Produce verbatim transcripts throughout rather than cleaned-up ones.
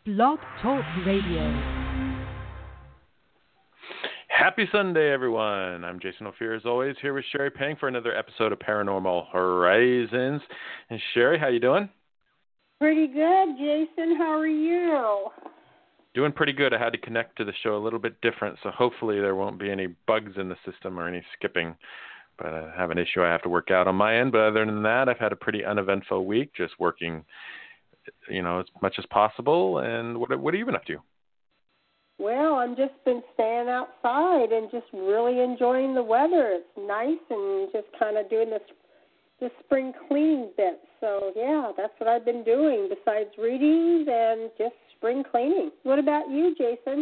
Blog Talk Radio. Happy Sunday, everyone. I'm Jason Ophir, as always, here with Sherry Pang for another episode of Paranormal Horizons. And Sherry, how you doing? Pretty good, Jason. How are you? Doing pretty good. I had to connect to the show a little bit different, so hopefully there won't be any bugs in the system or any skipping. But I have an issue I have to work out on my end. But other than that, I've had a pretty uneventful week, just working, you know, as much as possible. And what, what have you been up to? Well, I've just been staying outside and just really enjoying the weather. It's nice and just kind of doing this this spring cleaning bit. So, yeah, that's what I've been doing besides readings and just spring cleaning. What about you, Jason?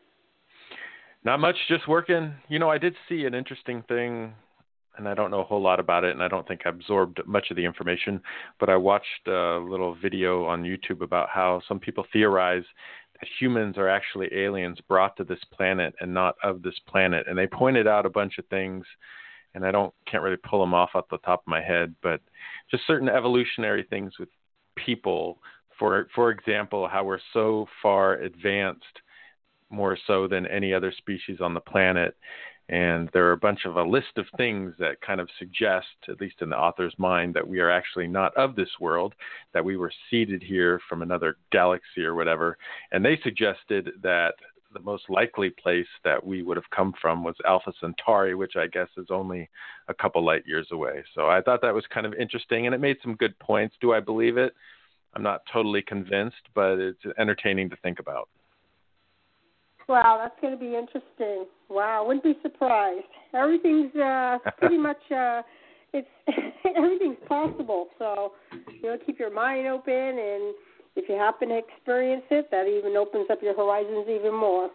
Not much, just working. You know, I did see an interesting thing, and I don't know a whole lot about it, and I don't think I absorbed much of the information, but I watched a little video on YouTube about how some people theorize that humans are actually aliens brought to this planet and not of this planet. And they pointed out a bunch of things, and I don't can't really pull them off off the top of my head, but just certain evolutionary things with people. For for example, how we're so far advanced, more so than any other species on the planet. And there are a bunch of a list of things that kind of suggest, at least in the author's mind, that we are actually not of this world, that we were seeded here from another galaxy or whatever. And they suggested that the most likely place that we would have come from was Alpha Centauri, which I guess is only a couple light years away. So I thought that was kind of interesting, and it made some good points. Do I believe it? I'm not totally convinced, but it's entertaining to think about. Wow, that's going to be interesting. Wow, wouldn't be surprised. Everything's uh, pretty much uh, it's everything's possible. So you know, keep your mind open, and if you happen to experience it, that even opens up your horizons even more.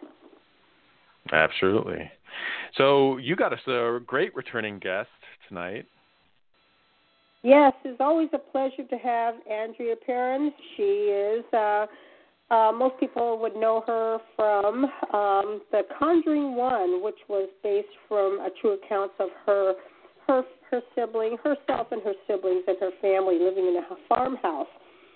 Absolutely. So you got us a great returning guest tonight. Yes, it's always a pleasure to have Andrea Perron. She is. Uh, Uh, most people would know her from um, The Conjuring One, which was based from a true account of her, her, her sibling, herself and her siblings and her family living in a farmhouse.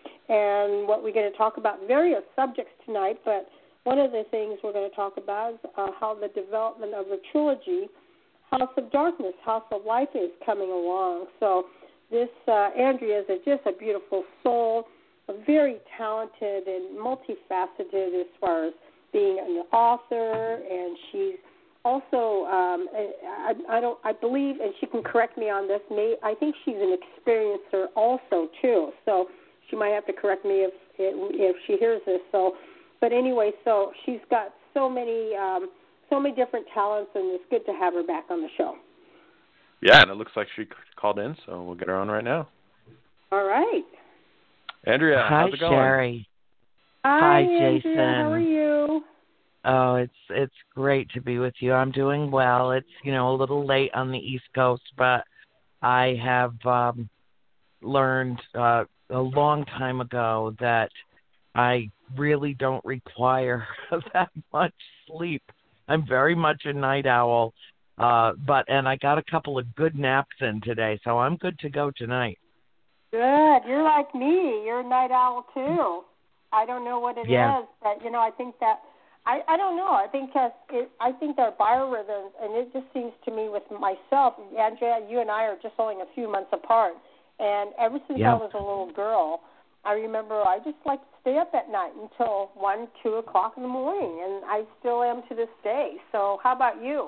And what we're going to talk about, various subjects tonight, but one of the things we're going to talk about is uh, how the development of the trilogy, House of Darkness, House of Life, is coming along. So this uh, Andrea is a, just a beautiful soul, a very talented and multifaceted as far as being an author, and she's also um, I, I don't I believe, and she can correct me on this. May I think she's an experiencer also too. So she might have to correct me if if she hears this. So, but anyway, so she's got so many um, so many different talents, and it's good to have her back on the show. Yeah, and it looks like she called in, so we'll get her on right now. All right. Andrea, Hi, how's it going? Sherry. Hi, Hi, Andrea. Jason. How are you? Oh, it's it's great to be with you. I'm doing well. It's, you know, a little late on the East Coast, but I have um, learned uh, a long time ago that I really don't require that much sleep. I'm very much a night owl, uh, but and I got a couple of good naps in today, so I'm good to go tonight. Good. You're like me. You're a night owl, too. I don't know what it yeah. is, but, you know, I think that, I, I don't know. I think that it, I think they're biorhythms, and it just seems to me with myself, Andrea, you and I are just only a few months apart, and ever since yeah. I was a little girl, I remember I just like to stay up at night until one, two o'clock in the morning, and I still am to this day. So how about you?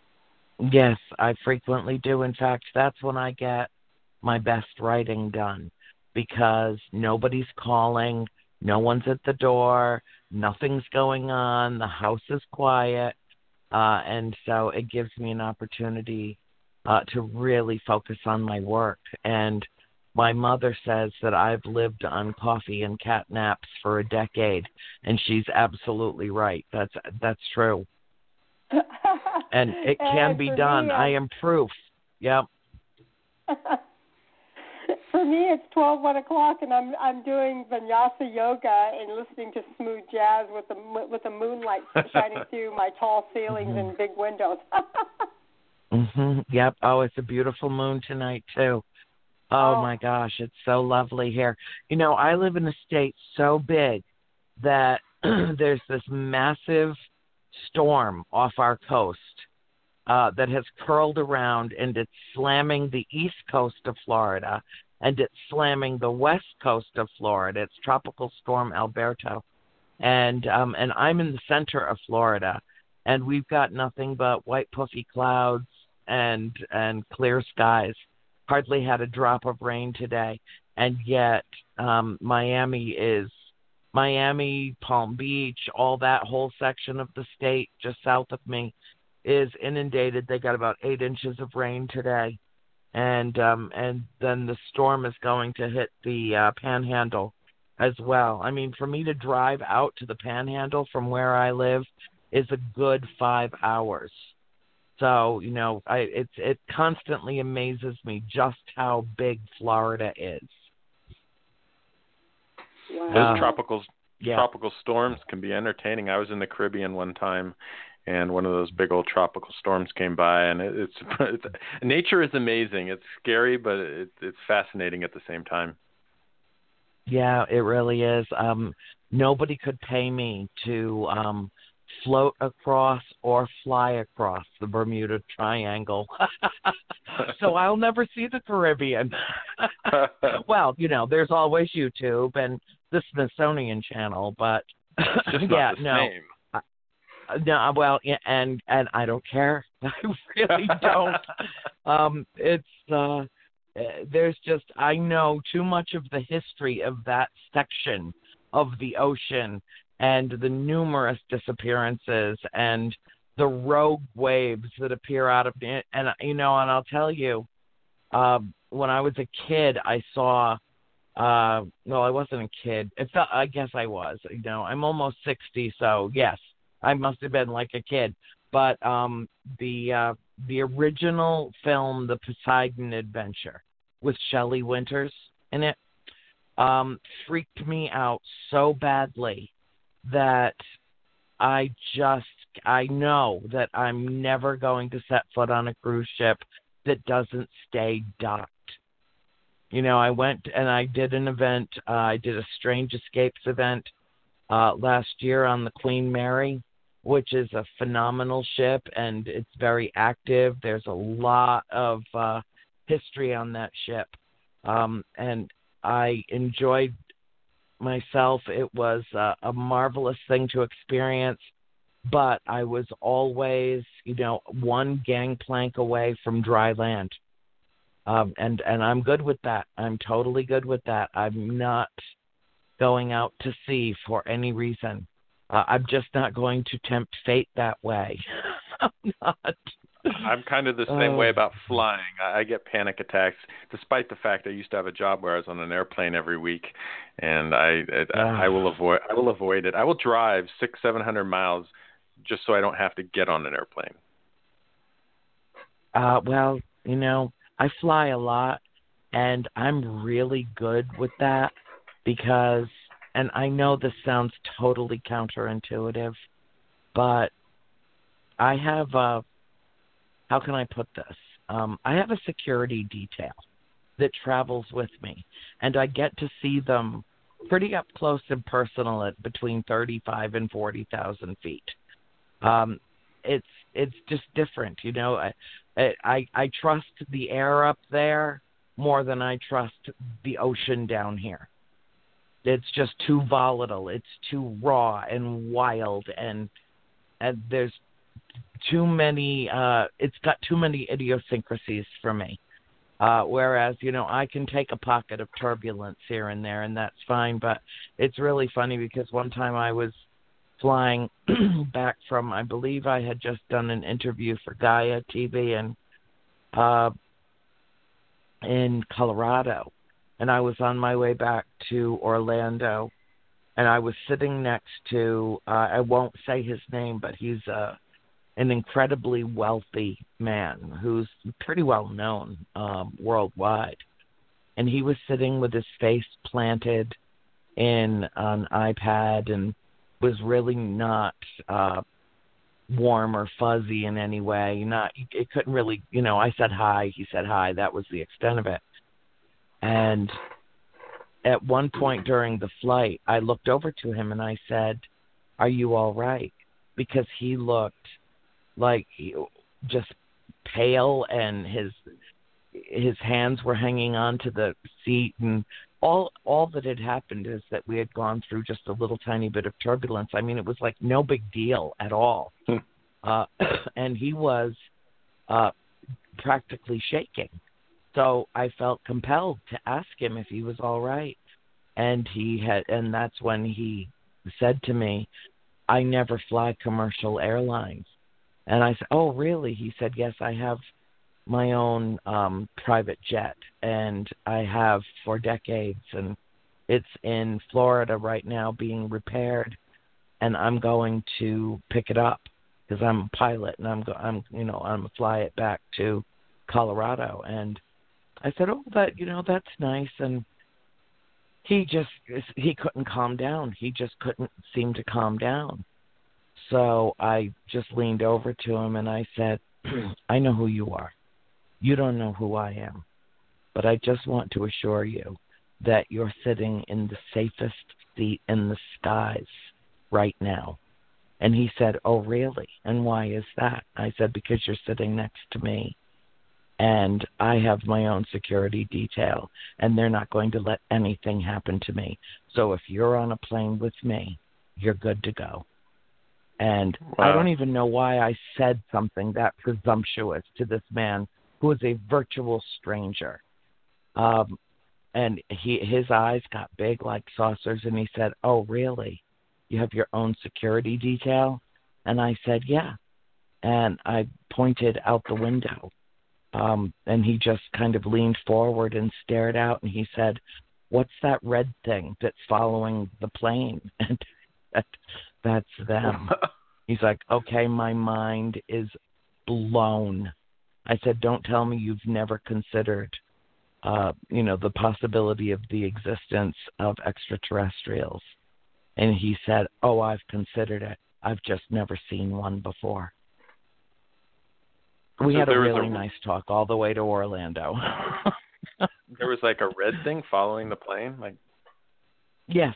Yes, I frequently do. In fact, that's when I get my best writing done, because nobody's calling, no one's at the door, nothing's going on, the house is quiet, uh, and so it gives me an opportunity uh, to really focus on my work. And my mother says that I've lived on coffee and cat naps for a decade, and she's absolutely right. That's that's true. And it can and be me, done. I am proof. Yep. For me, it's twelve, one o'clock, and I'm I'm doing vinyasa yoga and listening to smooth jazz with the with the moonlight shining through my tall ceilings mm-hmm. and big windows. mhm. Yep. Oh, it's a beautiful moon tonight too. Oh, oh my gosh, it's so lovely here. You know, I live in a state so big that there's this massive storm off our coast uh, that has curled around, and it's slamming the east coast of Florida, and it's slamming the west coast of Florida. It's Tropical Storm Alberto. And um, and I'm in the center of Florida, and we've got nothing but white puffy clouds and and clear skies. Hardly had a drop of rain today, and yet um, Miami is Miami, Palm Beach, all that whole section of the state just south of me is inundated. They got about eight inches of rain today, and um, and then the storm is going to hit the uh, Panhandle as well. I mean, for me to drive out to the Panhandle from where I live is a good five hours. So, you know, I it's it constantly amazes me just how big Florida is. Wow. Those tropical yeah. tropical storms can be entertaining. I was in the Caribbean one time, and one of those big old tropical storms came by, and it, it's, it's nature is amazing. It's scary, but it, it's fascinating at the same time. Yeah, it really is. Um, nobody could pay me to um, float across or fly across the Bermuda Triangle. So I'll never see the Caribbean. Well, you know, there's always YouTube and the Smithsonian Channel, but it's just yeah, not the no. same. Uh, no, well, yeah, and and I don't care. I really don't. um, it's uh, there's just I know too much of the history of that section of the ocean and the numerous disappearances and the rogue waves that appear out of it. And, you know, and I'll tell you, uh, when I was a kid, I saw, uh, well, I wasn't a kid. It felt, I guess I was, you know, I'm almost sixty. So yes, I must have been like a kid. But um, the, uh, the original film, The Poseidon Adventure, with Shelley Winters in it, um, freaked me out so badly that I just, I know that I'm never going to set foot on a cruise ship that doesn't stay docked. You know, I went and I did an event, uh, I did a Strange Escapes event uh, last year on the Queen Mary, which is a phenomenal ship, and it's very active. There's a lot of uh, history on that ship, um, and I enjoyed myself. It was uh, a marvelous thing to experience, but I was always, you know, one gangplank away from dry land. Um, and, and I'm good with that. I'm totally good with that. I'm not going out to sea for any reason. Uh, I'm just not going to tempt fate that way. I'm not. I'm kind of the same uh, way about flying. I, I get panic attacks, despite the fact I used to have a job where I was on an airplane every week, and I I, uh, I will avoid I will avoid it. I will drive six seven hundred miles just so I don't have to get on an airplane. Uh, well, you know, I fly a lot, and I'm really good with that because, and I know this sounds totally counterintuitive, but I have a, how can I put this? Um, I have a security detail that travels with me, and I get to see them pretty up close and personal at between thirty-five and forty thousand feet. Um, it's it's just different, you know. I, I I trust the air up there more than I trust the ocean down here. It's just too volatile. It's too raw and wild, and and there's too many. Uh, it's got too many idiosyncrasies for me. Uh, whereas, you know, I can take a pocket of turbulence here and there, and that's fine. But it's really funny because one time I was flying back from, I believe I had just done an interview for Gaia T V and uh, in Colorado, and I was on my way back to Orlando, and I was sitting next to, uh, I won't say his name, but he's uh, an incredibly wealthy man who's pretty well known um, worldwide, and he was sitting with his face planted in an iPad and was really not uh, warm or fuzzy in any way. Not, it couldn't really, you know, I said hi, he said hi, that was the extent of it. And at one point during the flight, I looked over to him and I said, are you all right? Because he looked like he, just pale, and his his hands were hanging onto the seat, and all all that had happened is that we had gone through just a little tiny bit of turbulence. I mean, it was like no big deal at all. Hmm. Uh, and he was uh, practically shaking. So I felt compelled to ask him if he was all right. And he had, and that's when he said to me, I never fly commercial airlines. And I said, oh, really? He said, yes, I have my own um, private jet, and I have for decades, and it's in Florida right now being repaired, and I'm going to pick it up because I'm a pilot, and I'm, go- I'm, you know, I'm gonna fly it back to Colorado. And I said, oh, that, you know, that's nice. And he just, he couldn't calm down. He just couldn't seem to calm down. So I just leaned over to him and I said, I know who you are. You don't know who I am. But I just want to assure you that you're sitting in the safest seat in the skies right now. And he said, oh, really? And why is that? I said, because you're sitting next to me. And I have my own security detail, and they're not going to let anything happen to me. So if you're on a plane with me, you're good to go. And wow. I don't even know why I said something that presumptuous to this man who is a virtual stranger. Um, and he his eyes got big like saucers, and he said, oh, really? You have your own security detail? And I said, yeah. And I pointed out the window. Um, and he just kind of leaned forward and stared out, and he said, what's that red thing that's following the plane? And that, that's them. He's like, okay, my mind is blown. I said, don't tell me you've never considered, uh, you know, the possibility of the existence of extraterrestrials. And he said, oh, I've considered it. I've just never seen one before. We so had a really a, nice talk all the way to Orlando. There was like a red thing following the plane? Like, yes.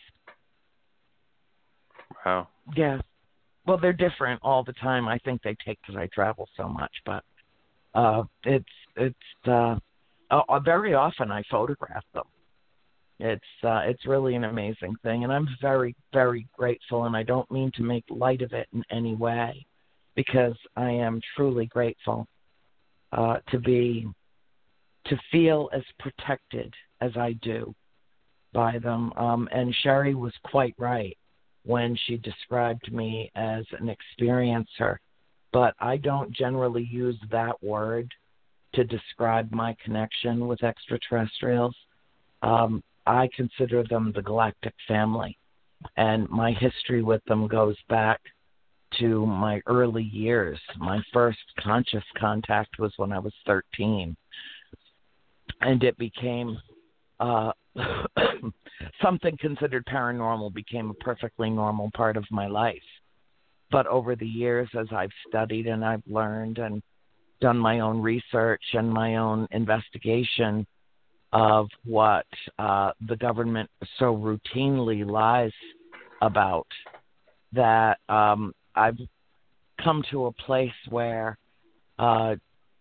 Wow. Yes. Well, they're different all the time. I think they take because I travel so much, but uh, it's it's uh, uh, very often I photograph them. It's uh, it's really an amazing thing, and I'm very very grateful. And I don't mean to make light of it in any way, because I am truly grateful uh, to be to feel as protected as I do by them. Um, and Sherry was quite right when she described me as an experiencer, but I don't generally use that word to describe my connection with extraterrestrials. Um, I consider them the galactic family, and my history with them goes back to my early years. My first conscious contact was when I was thirteen, and it became uh, something considered paranormal became a perfectly normal part of my life. But over the years, as I've studied and I've learned and done my own research and my own investigation of what uh, the government so routinely lies about, that um, I've come to a place where uh,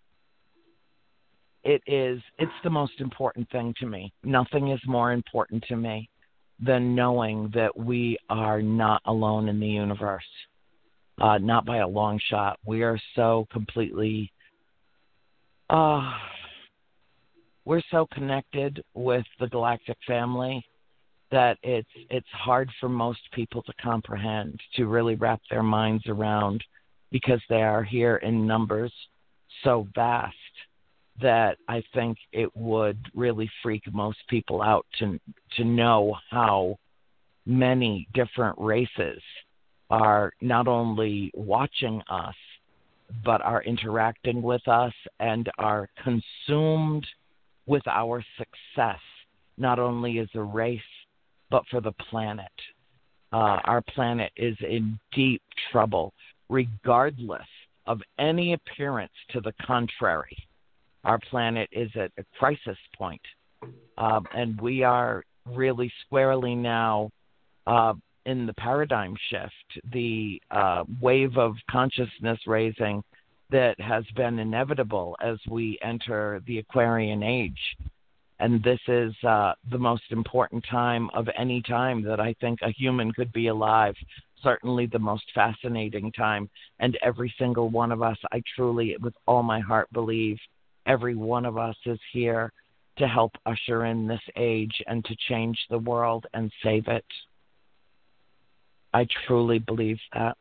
it is, it's the most important thing to me. Nothing is more important to me than knowing that we are not alone in the universe, uh, not by a long shot. We are so completely, uh, we're so connected with the galactic family that it's it's hard for most people to comprehend, to really wrap their minds around, because they are here in numbers so vast that I think it would really freak most people out to to know how many different races are not only watching us, but are interacting with us and are consumed with our success, not only as a race, but for the planet. Uh, our planet is in deep trouble, regardless of any appearance to the contrary. Our planet is at a crisis point, um, and we are really squarely now uh, in the paradigm shift, the uh, wave of consciousness raising that has been inevitable as we enter the Aquarian age. And this is uh, the most important time of any time that I think a human could be alive, certainly the most fascinating time. And every single one of us, I truly, with all my heart, believe every one of us is here to help usher in this age and to change the world and save it. I truly believe that.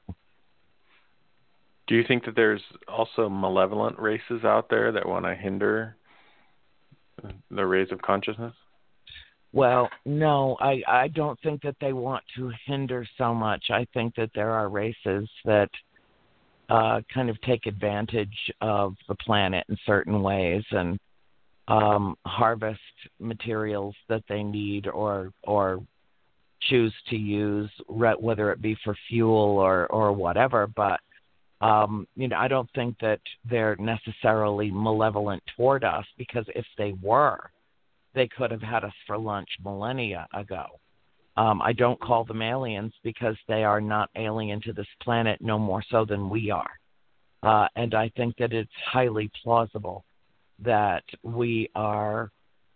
Do you think that there's also malevolent races out there that want to hinder the rays of consciousness? Well, no, I, I don't think that they want to hinder so much. I think that there are races that uh, kind of take advantage of the planet in certain ways and um, harvest materials that they need or or choose to use, whether it be for fuel or, or whatever. But Um, you know, I don't think that they're necessarily malevolent toward us, because if they were, they could have had us for lunch millennia ago. Um, I don't call them aliens because they are not alien to this planet, no more so than we are. Uh, and I think that it's highly plausible that we are,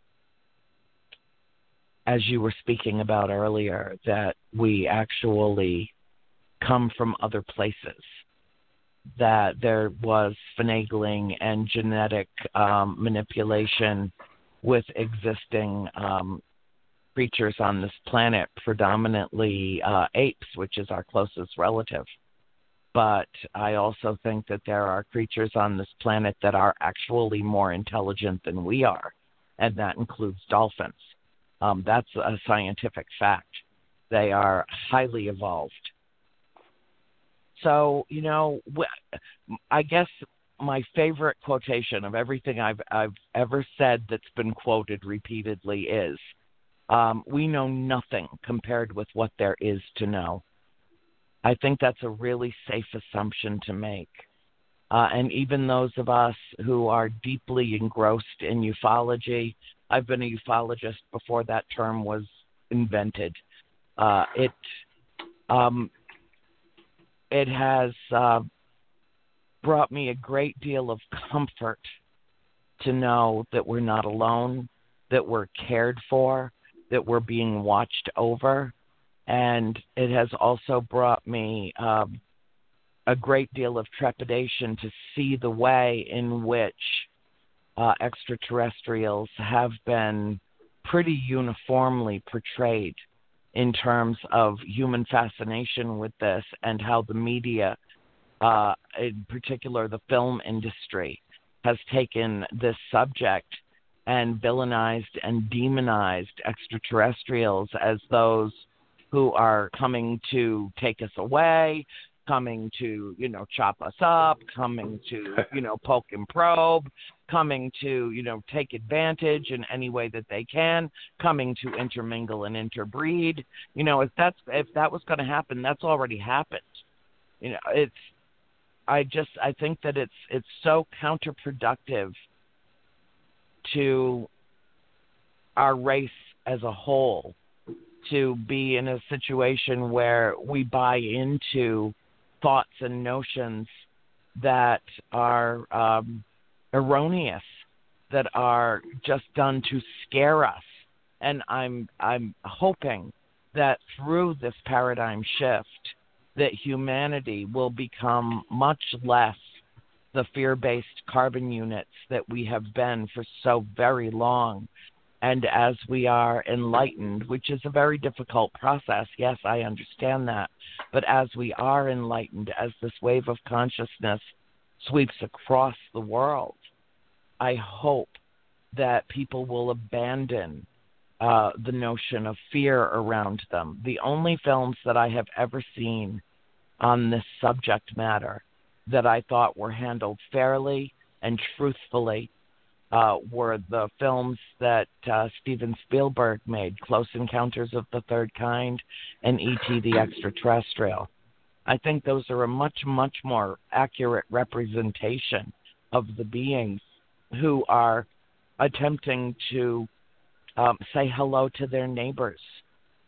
as you were speaking about earlier, that we actually come from other places, that there was finagling and genetic um, manipulation with existing um, creatures on this planet, predominantly uh, apes, which is our closest relative. But I also think that there are creatures on this planet that are actually more intelligent than we are, and that includes dolphins. Um, that's a scientific fact. They are highly evolved. So, you know, I guess my favorite quotation of everything I've, I've ever said that's been quoted repeatedly is, um, we know nothing compared with what there is to know. I think that's a really safe assumption to make. Uh, and even those of us who are deeply engrossed in ufology, I've been a ufologist before that term was invented. Uh, it um, it has uh, brought me a great deal of comfort to know that we're not alone, that we're cared for, that we're being watched over. And it has also brought me um, a great deal of trepidation to see the way in which uh, extraterrestrials have been pretty uniformly portrayed in terms of human fascination with this, and how the media, uh, in particular the film industry, has taken this subject and villainized and demonized extraterrestrials as those who are coming to take us away, coming to, you know, chop us up, coming to, you know, poke and probe, coming to, you know, take advantage in any way that they can, coming to intermingle and interbreed. You know, if that's if that was going to happen, that's already happened. You know, it's I just I think that it's it's so counterproductive to our race as a whole to be in a situation where we buy into thoughts and notions that are um, erroneous, that are just done to scare us. And I'm I'm hoping that through this paradigm shift, that humanity will become much less the fear-based carbon units that we have been for so very long. And as we are enlightened, which is a very difficult process, yes, I understand that, but as we are enlightened, as this wave of consciousness sweeps across the world, I hope that people will abandon uh, the notion of fear around them. The only films that I have ever seen on this subject matter that I thought were handled fairly and truthfully Uh, were the films that uh, Steven Spielberg made, Close Encounters of the Third Kind and E T the Extraterrestrial. I think those are a much, much more accurate representation of the beings who are attempting to um, say hello to their neighbors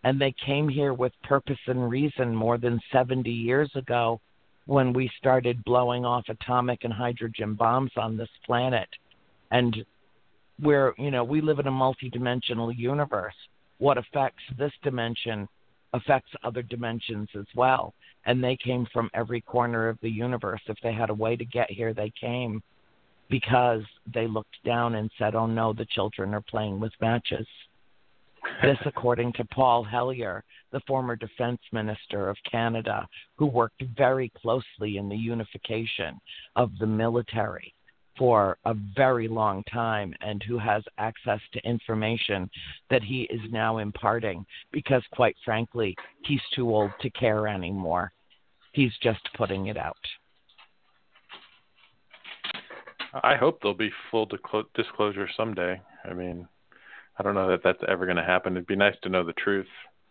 And they came here with purpose and reason more than seventy years ago when we started blowing off atomic and hydrogen bombs on this planet. And we're, you know, we live in a multidimensional universe. What affects this dimension affects other dimensions as well. And they came from every corner of the universe. If they had a way to get here, they came because they looked down and said, oh no, the children are playing with matches. This, according to Paul Hellyer, the former defense minister of Canada, who worked very closely in the unification of the military for a very long time and who has access to information that he is now imparting because, quite frankly, he's too old to care anymore. He's just putting it out. I hope there'll be full disclosure someday. I mean, I don't know that that's ever going to happen. It'd be nice to know the truth.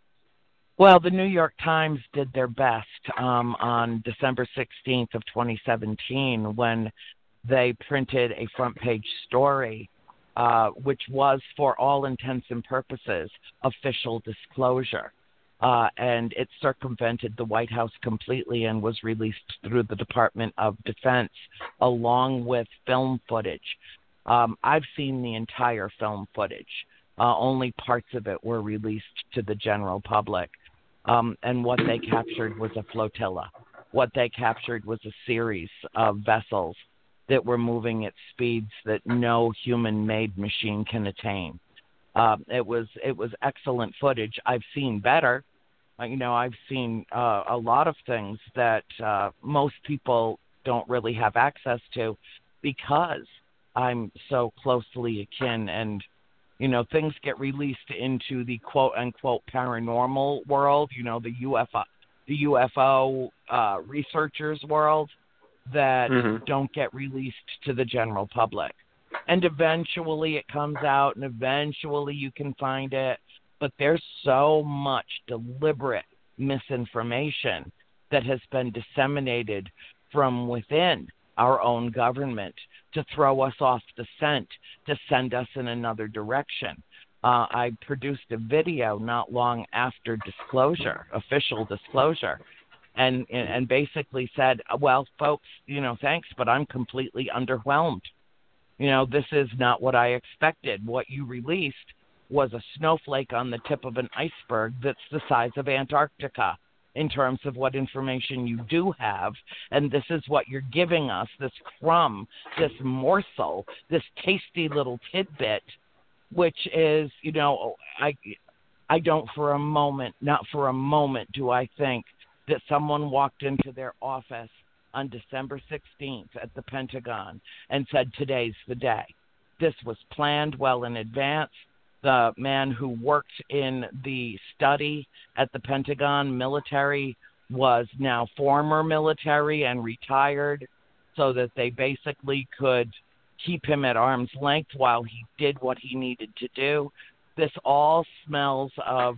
Well, the New York Times did their best um, on December sixteenth of twenty seventeen when they printed a front page story, uh, which was, for all intents and purposes, official disclosure. Uh, and it circumvented the White House completely and was released through the Department of Defense, along with film footage. Um, I've seen the entire film footage. Uh, only parts of it were released to the general public. Um, and what they captured was a flotilla. What they captured was a series of vessels that were moving at speeds that no human-made machine can attain. Uh, it was it was excellent footage. I've seen better. Uh, you know, I've seen uh, a lot of things that uh, most people don't really have access to because I'm so closely akin, and you know, things get released into the quote-unquote paranormal world. You know, the U F O, the U F O uh, researchers world that mm-hmm. don't get released to the general public. And eventually it comes out, and eventually you can find it. But there's so much deliberate misinformation that has been disseminated from within our own government to throw us off the scent, to send us in another direction. Uh, I produced a video not long after disclosure, official disclosure, and and basically said, well, folks, you know, thanks, but I'm completely underwhelmed. You know, this is not what I expected. What you released was a snowflake on the tip of an iceberg that's the size of Antarctica in terms of what information you do have. And this is what you're giving us, this crumb, this morsel, this tasty little tidbit, which is, you know, I, I don't for a moment, not for a moment do I think that someone walked into their office on December sixteenth at the Pentagon and said, today's the day. This was planned well in advance. The man who worked in the study at the Pentagon military was now former military and retired, so that they basically could keep him at arm's length while he did what he needed to do. This all smells of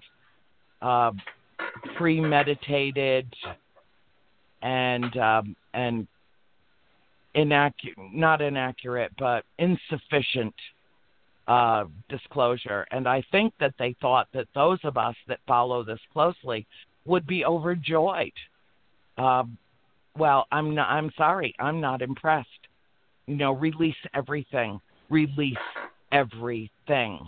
uh, premeditated and um, and inaccurate, not inaccurate, but insufficient uh, disclosure. And I think that they thought that those of us that follow this closely would be overjoyed. Um, well, I'm not. I'm sorry. I'm not impressed. You know, release everything. Release everything.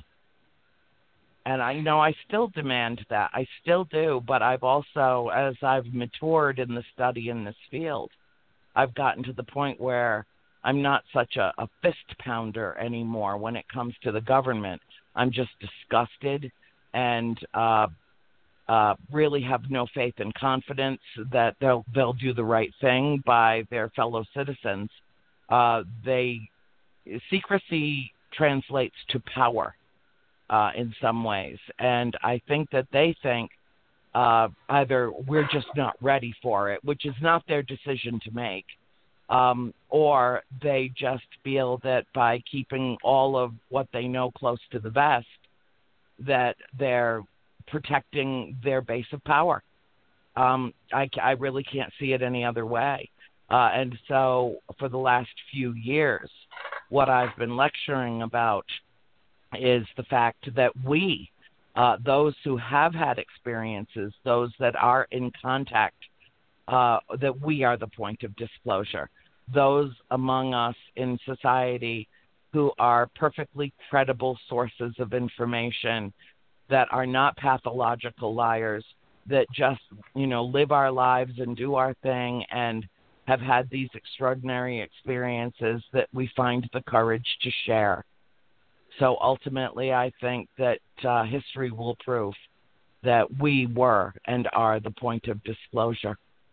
And I know I still demand that. I still do. But I've also, as I've matured in the study in this field, I've gotten to the point where I'm not such a, a fist pounder anymore when it comes to the government. I'm just disgusted and uh, uh, really have no faith and confidence that they'll they'll do the right thing by their fellow citizens. Uh, they secrecy translates to power uh, in some ways, and I think that they think uh, either we're just not ready for it, which is not their decision to make, um, or they just feel that by keeping all of what they know close to the vest, that they're protecting their base of power. Um, I, I really can't see it any other way. Uh, and so for the last few years, what I've been lecturing about is the fact that we, uh, those who have had experiences, those that are in contact, uh, that we are the point of disclosure. Those among us in society who are perfectly credible sources of information, that are not pathological liars, that just, you know, live our lives and do our thing and have had these extraordinary experiences that we find the courage to share. So ultimately, I think that uh, history will prove that we were and are the point of disclosure.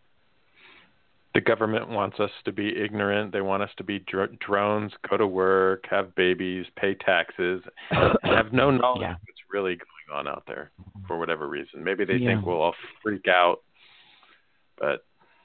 The government wants us to be ignorant. They want us to be dr- drones, go to work, have babies, pay taxes, and have no knowledge Yeah. of what's really going on out there for whatever reason. Maybe they Yeah. think we'll all freak out, but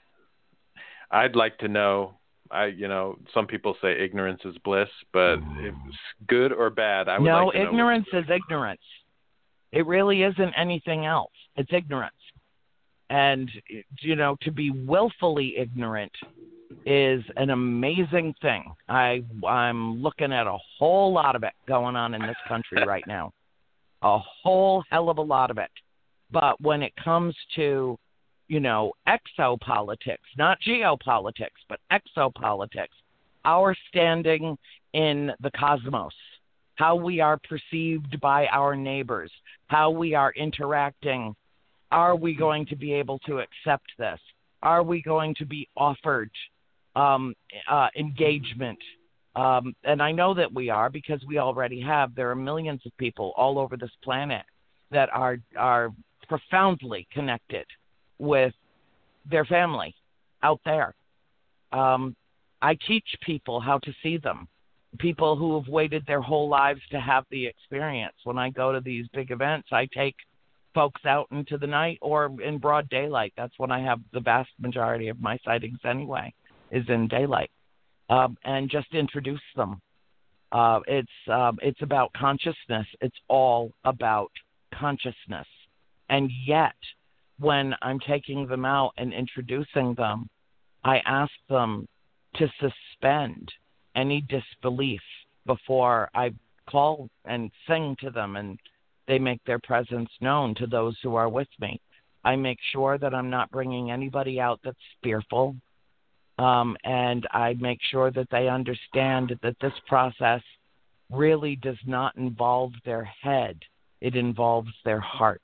I'd like to know. I, you know, some people say ignorance is bliss, but if it's good or bad, I would no, like to know. ignorance is ignorance. It really isn't anything else. It's ignorance. And, you know, to be willfully ignorant is an amazing thing. I, I'm looking at a whole lot of it going on in this country right now. A whole hell of a lot of it. But when it comes to, you know, exopolitics, not geopolitics, but exopolitics, our standing in the cosmos, how we are perceived by our neighbors, how we are interacting. Are we going to be able to accept this? Are we going to be offered um, uh, engagement? Um, and I know that we are, because we already have. There are millions of people all over this planet that are are profoundly connected with their family out there. Um, I teach people how to see them. People who have waited their whole lives to have the experience. When I go to these big events, I take folks out into the night or in broad daylight. That's when I have the vast majority of my sightings anyway, is in daylight, um, and just introduce them. Uh, it's um, it's about consciousness. It's all about consciousness. And yet, when I'm taking them out and introducing them, I ask them to suspend any disbelief before I call and sing to them and they make their presence known to those who are with me. I make sure that I'm not bringing anybody out that's fearful, um, and I make sure that they understand that this process really does not involve their head. It involves their heart.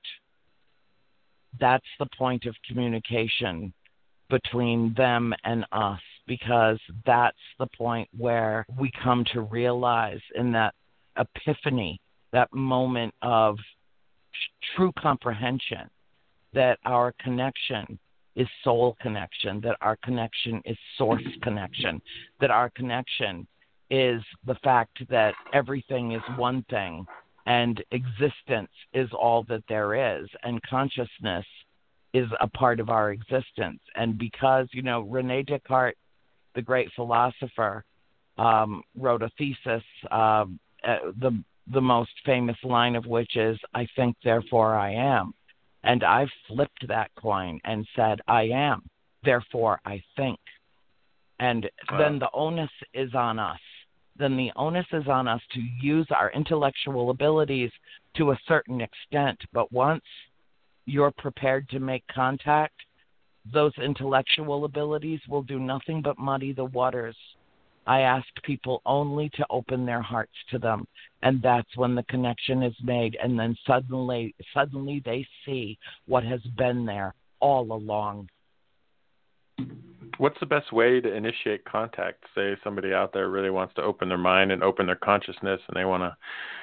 That's the point of communication between them and us, because that's the point where we come to realize in that epiphany, that moment of true comprehension, that our connection is soul connection, that our connection is source connection, that our connection is the fact that everything is one thing and existence is all that there is, and consciousness is a part of our existence. And because, you know, Rene Descartes, the great philosopher, um, wrote a thesis, uh, uh, the the most famous line of which is, I think, therefore I am. And I've flipped that coin and said, I am, therefore I think. And wow. Then the onus is on us. Then the onus is on us to use our intellectual abilities to a certain extent. But once you're prepared to make contact, those intellectual abilities will do nothing but muddy the waters. I asked people only to open their hearts to them, and that's when the connection is made, and then suddenly suddenly they see what has been there all along. What's the best way to initiate contact? Say somebody out there really wants to open their mind and open their consciousness, and they want to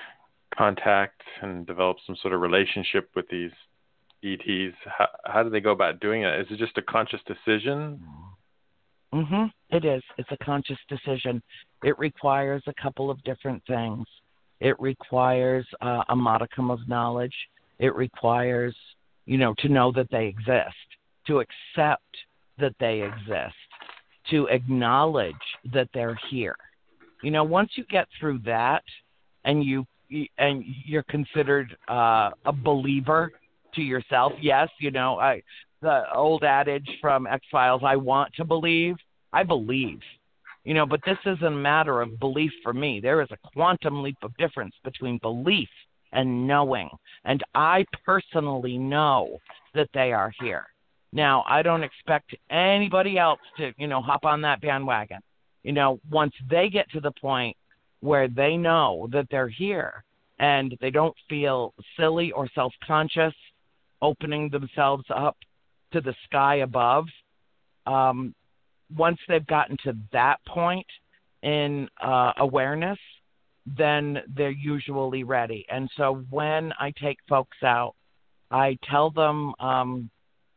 contact and develop some sort of relationship with these E Ts. How, how do they go about doing it? Is it just a conscious decision? Mm-hmm. It is. It's a conscious decision. It requires a couple of different things. It requires uh, a modicum of knowledge. It requires, you know, to know that they exist, to accept that they exist, to acknowledge that they're here. You know, once you get through that, and you and you're considered uh, a believer to yourself. Yes, you know, I. The old adage from X-Files, I want to believe, I believe. You know, but this isn't a matter of belief for me. There is a quantum leap of difference between belief and knowing. And I personally know that they are here. Now, I don't expect anybody else to, you know, hop on that bandwagon. You know, once they get to the point where they know that they're here and they don't feel silly or self-conscious opening themselves up to the sky above, um, once they've gotten to that point in uh, awareness, then they're usually ready. And so when I take folks out, I tell them, um,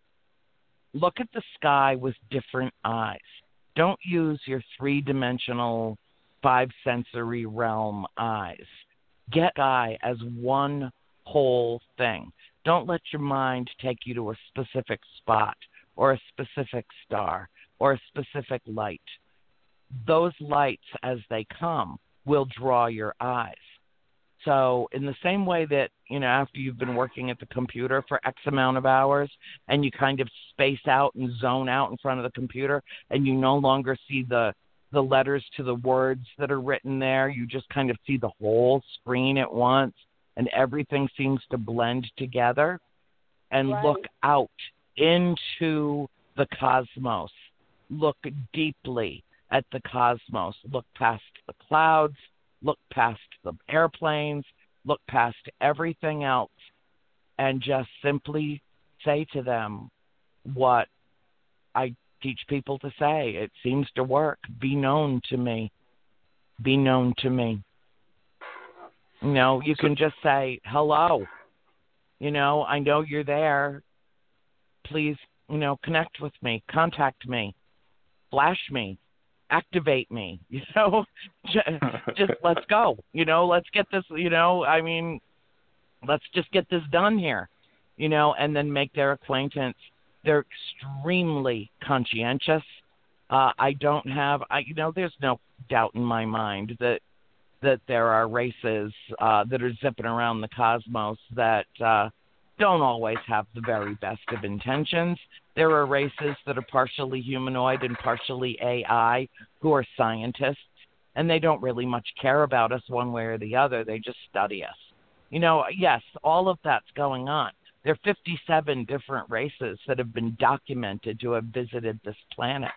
look at the sky with different eyes. Don't use your three-dimensional, five-sensory realm eyes. Get sky as one whole thing. Don't let your mind take you to a specific spot or a specific star or a specific light. Those lights, as they come, will draw your eyes. So in the same way that, you know, after you've been working at the computer for X amount of hours and you kind of space out and zone out in front of the computer and you no longer see the, the letters to the words that are written there, you just kind of see the whole screen at once and everything seems to blend together, and right. look out into the cosmos. Look deeply at the cosmos. Look past the clouds. Look past the airplanes, look past everything else, and just simply say to them what I teach people to say. It seems to work. Be known to me. Be known to me. You know, you can just say, hello. You know, I know you're there. Please, you know, connect with me. Contact me. Flash me. Activate me, you know, just, just let's go, you know, let's get this, you know, I mean, let's just get this done here, you know, and then make their acquaintance. They're extremely conscientious. Uh, I don't have, I, you know, there's no doubt in my mind that, that there are races uh, that are zipping around the cosmos that uh, don't always have the very best of intentions. There are races that are partially humanoid and partially A I who are scientists, and they don't really much care about us one way or the other. They just study us. You know, yes, all of that's going on. There are fifty-seven different races that have been documented to have visited this planet.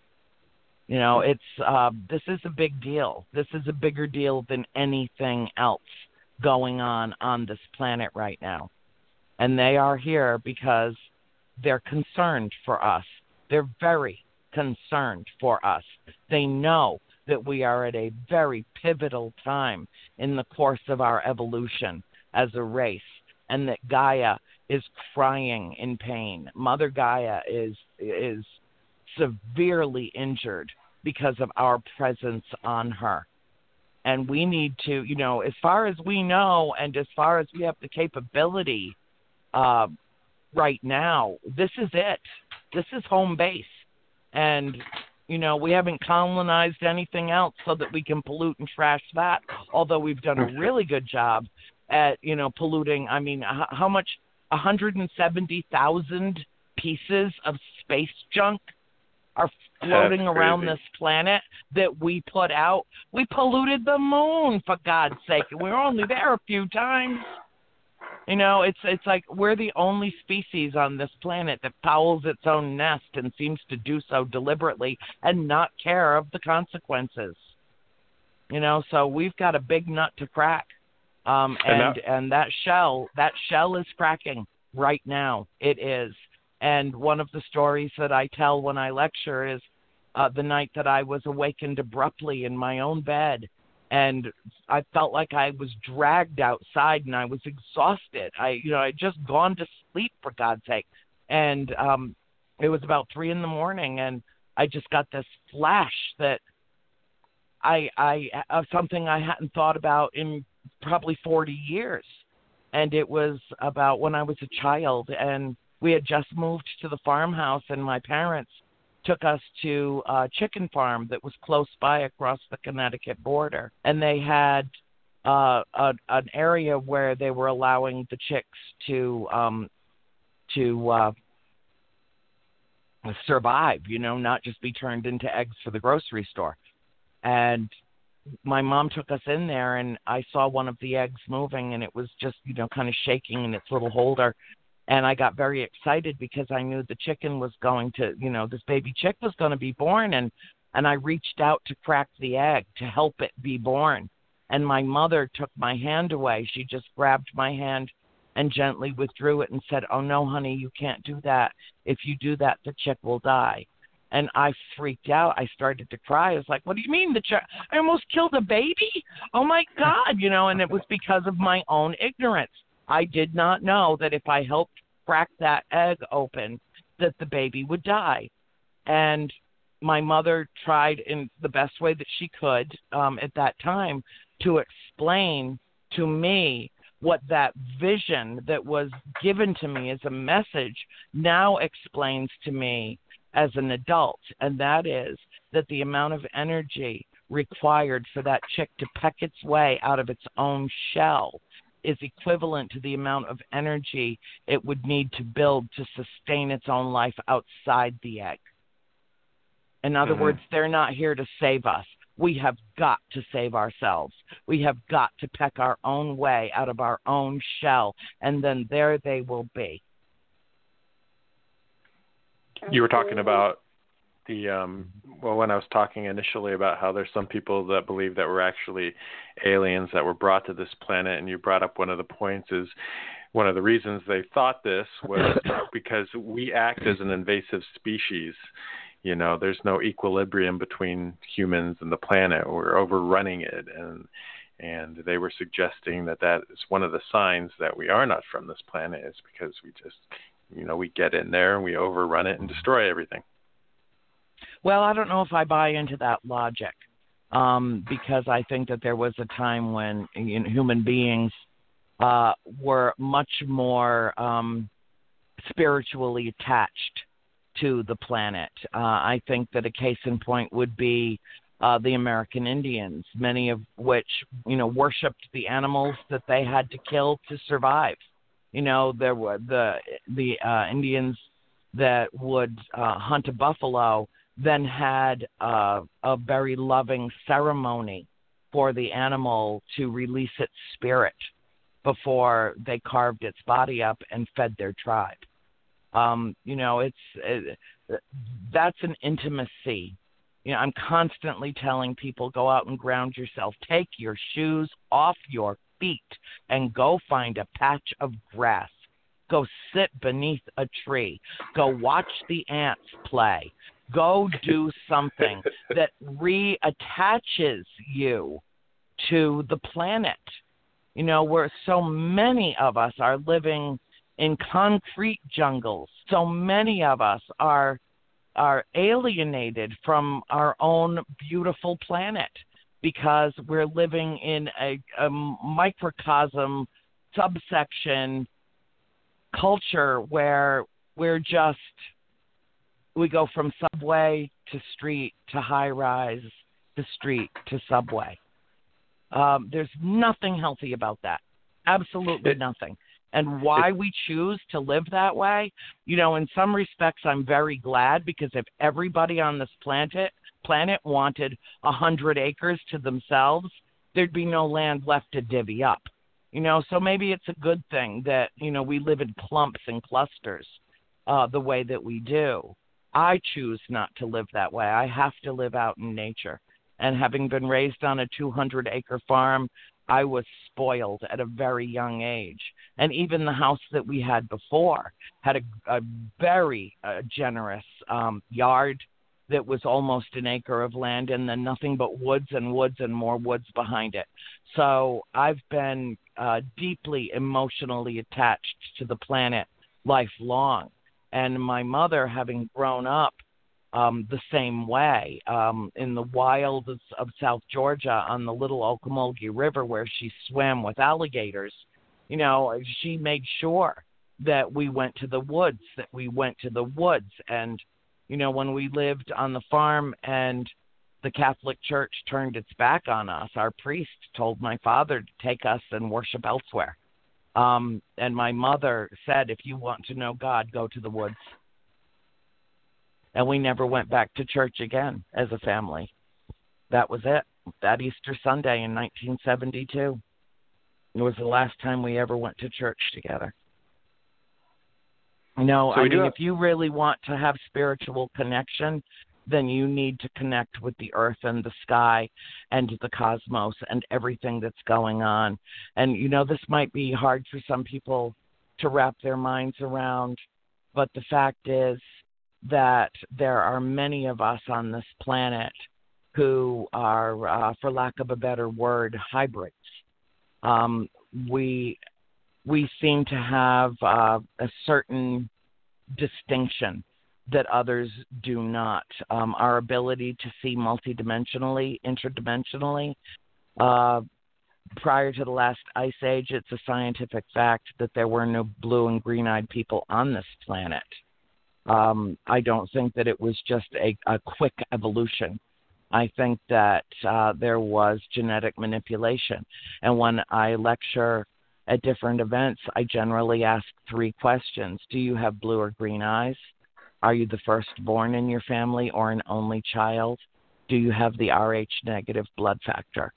You know, it's uh, this is a big deal. This is a bigger deal than anything else going on on this planet right now. And they are here because they're concerned for us. They're very concerned for us. They know that we are at a very pivotal time in the course of our evolution as a race, and that Gaia is crying in pain. Mother Gaia is is severely injured because of our presence on her. And we need to, you know, as far as we know and as far as we have the capability Uh, right now, this is it. This is home base. And, you know, we haven't colonized anything else so that we can pollute and trash that, although we've done a really good job at, you know, polluting. I mean, h- how much? one hundred seventy thousand pieces of space junk are floating around this planet that we put out. We polluted the moon, for God's sake. We were only there a few times. You know, it's it's like we're the only species on this planet that fouls its own nest and seems to do so deliberately and not care of the consequences. You know, so we've got a big nut to crack. Um, and and that, and that shell, that shell is cracking right now. It is. And one of the stories that I tell when I lecture is uh, the night that I was awakened abruptly in my own bed. And I felt like I was dragged outside and I was exhausted. I, you know, I'd just gone to sleep, for God's sake. And um, it was about three in the morning, and I just got this flash that I, I, of something I hadn't thought about in probably forty years. And it was about when I was a child, and we had just moved to the farmhouse, and my parents took us to a chicken farm that was close by across the Connecticut border. And they had uh, a, an area where they were allowing the chicks to um, to uh, survive, you know, not just be turned into eggs for the grocery store. And my mom took us in there, and I saw one of the eggs moving, and it was just, you know, kind of shaking in its little holder. And I got very excited because I knew the chicken was going to, you know, this baby chick was going to be born. And, and I reached out to crack the egg to help it be born. And my mother took my hand away. She just grabbed my hand and gently withdrew it and said, "Oh, no, honey, you can't do that. If you do that, the chick will die." And I freaked out. I started to cry. I was like, "What do you mean? The chick? I almost killed a baby? Oh, my God." You know, and it was because of my own ignorance. I did not know that if I helped crack that egg open, that the baby would die. And my mother tried in the best way that she could um, at that time to explain to me what that vision that was given to me as a message now explains to me as an adult, and that is that the amount of energy required for that chick to peck its way out of its own shell is equivalent to the amount of energy it would need to build to sustain its own life outside the egg. In other mm-hmm. words, they're not here to save us. We have got to save ourselves. We have got to peck our own way out of our own shell, and then there they will be. You were talking about the, um, well, when I was talking initially about how there's some people that believe that we're actually aliens that were brought to this planet, and you brought up one of the points is one of the reasons they thought this was because we act as an invasive species. You know, there's no equilibrium between humans and the planet. We're overrunning it, and and they were suggesting that that is one of the signs that we are not from this planet is because we just, you know, we get in there and we overrun it and destroy everything. Well, I don't know if I buy into that logic, um, because I think that there was a time when you know, human beings uh, were much more um, spiritually attached to the planet. Uh, I think that a case in point would be uh, the American Indians, many of which, you know, worshipped the animals that they had to kill to survive. You know, there were the the uh, Indians that would uh, hunt a buffalo, then had uh, a very loving ceremony for the animal to release its spirit before they carved its body up and fed their tribe. Um, you know, it's it, that's an intimacy. You know, I'm constantly telling people, go out and ground yourself. Take your shoes off your feet and go find a patch of grass. Go sit beneath a tree. Go watch the ants play. Go do something that reattaches you to the planet. You know, where so many of us are living in concrete jungles. So many of us are are alienated from our own beautiful planet because we're living in a, a microcosm, subsection culture where we're just, we go from subway to street to high rise to street to subway. Um, there's nothing healthy about that. Absolutely nothing. And why we choose to live that way, you know, in some respects, I'm very glad because if everybody on this planet planet wanted a hundred acres to themselves, there'd be no land left to divvy up. You know, so maybe it's a good thing that, you know, we live in clumps and clusters uh, the way that we do. I choose not to live that way. I have to live out in nature. And having been raised on a two hundred acre farm, I was spoiled at a very young age. And even the house that we had before had a, a very uh, generous um, yard that was almost an acre of land and then nothing but woods and woods and more woods behind it. So I've been uh, deeply emotionally attached to the planet lifelong. And my mother, having grown up Um, the same way um, in the wilds of, of South Georgia on the Little Ocmulgee River where she swam with alligators, you know, she made sure that we went to the woods, that we went to the woods. And, you know, when we lived on the farm and the Catholic Church turned its back on us, our priest told my father to take us and worship elsewhere. Um, and my mother said, if you want to know God, go to the woods. And we never went back to church again as a family. That was it. that Easter Sunday in nineteen seventy-two. It was the last time we ever went to church together. No, so I we mean, have... if you really want to have spiritual connection, then you need to connect with the earth and the sky and the cosmos and everything that's going on. And, you know, this might be hard for some people to wrap their minds around, but the fact is that there are many of us on this planet who are, uh, for lack of a better word, hybrids. Um, we we seem to have uh, a certain distinction that others do not. Um, our ability to see multidimensionally, interdimensionally. Uh, prior to the last ice age, it's a scientific fact that there were no blue and green-eyed people on this planet. Um, I don't think that it was just a, a quick evolution. I think that uh, there was genetic manipulation. And when I lecture at different events, I generally ask three questions. Do you have blue or green eyes? Are you the firstborn in your family or an only child? Do you have the R H negative blood factor?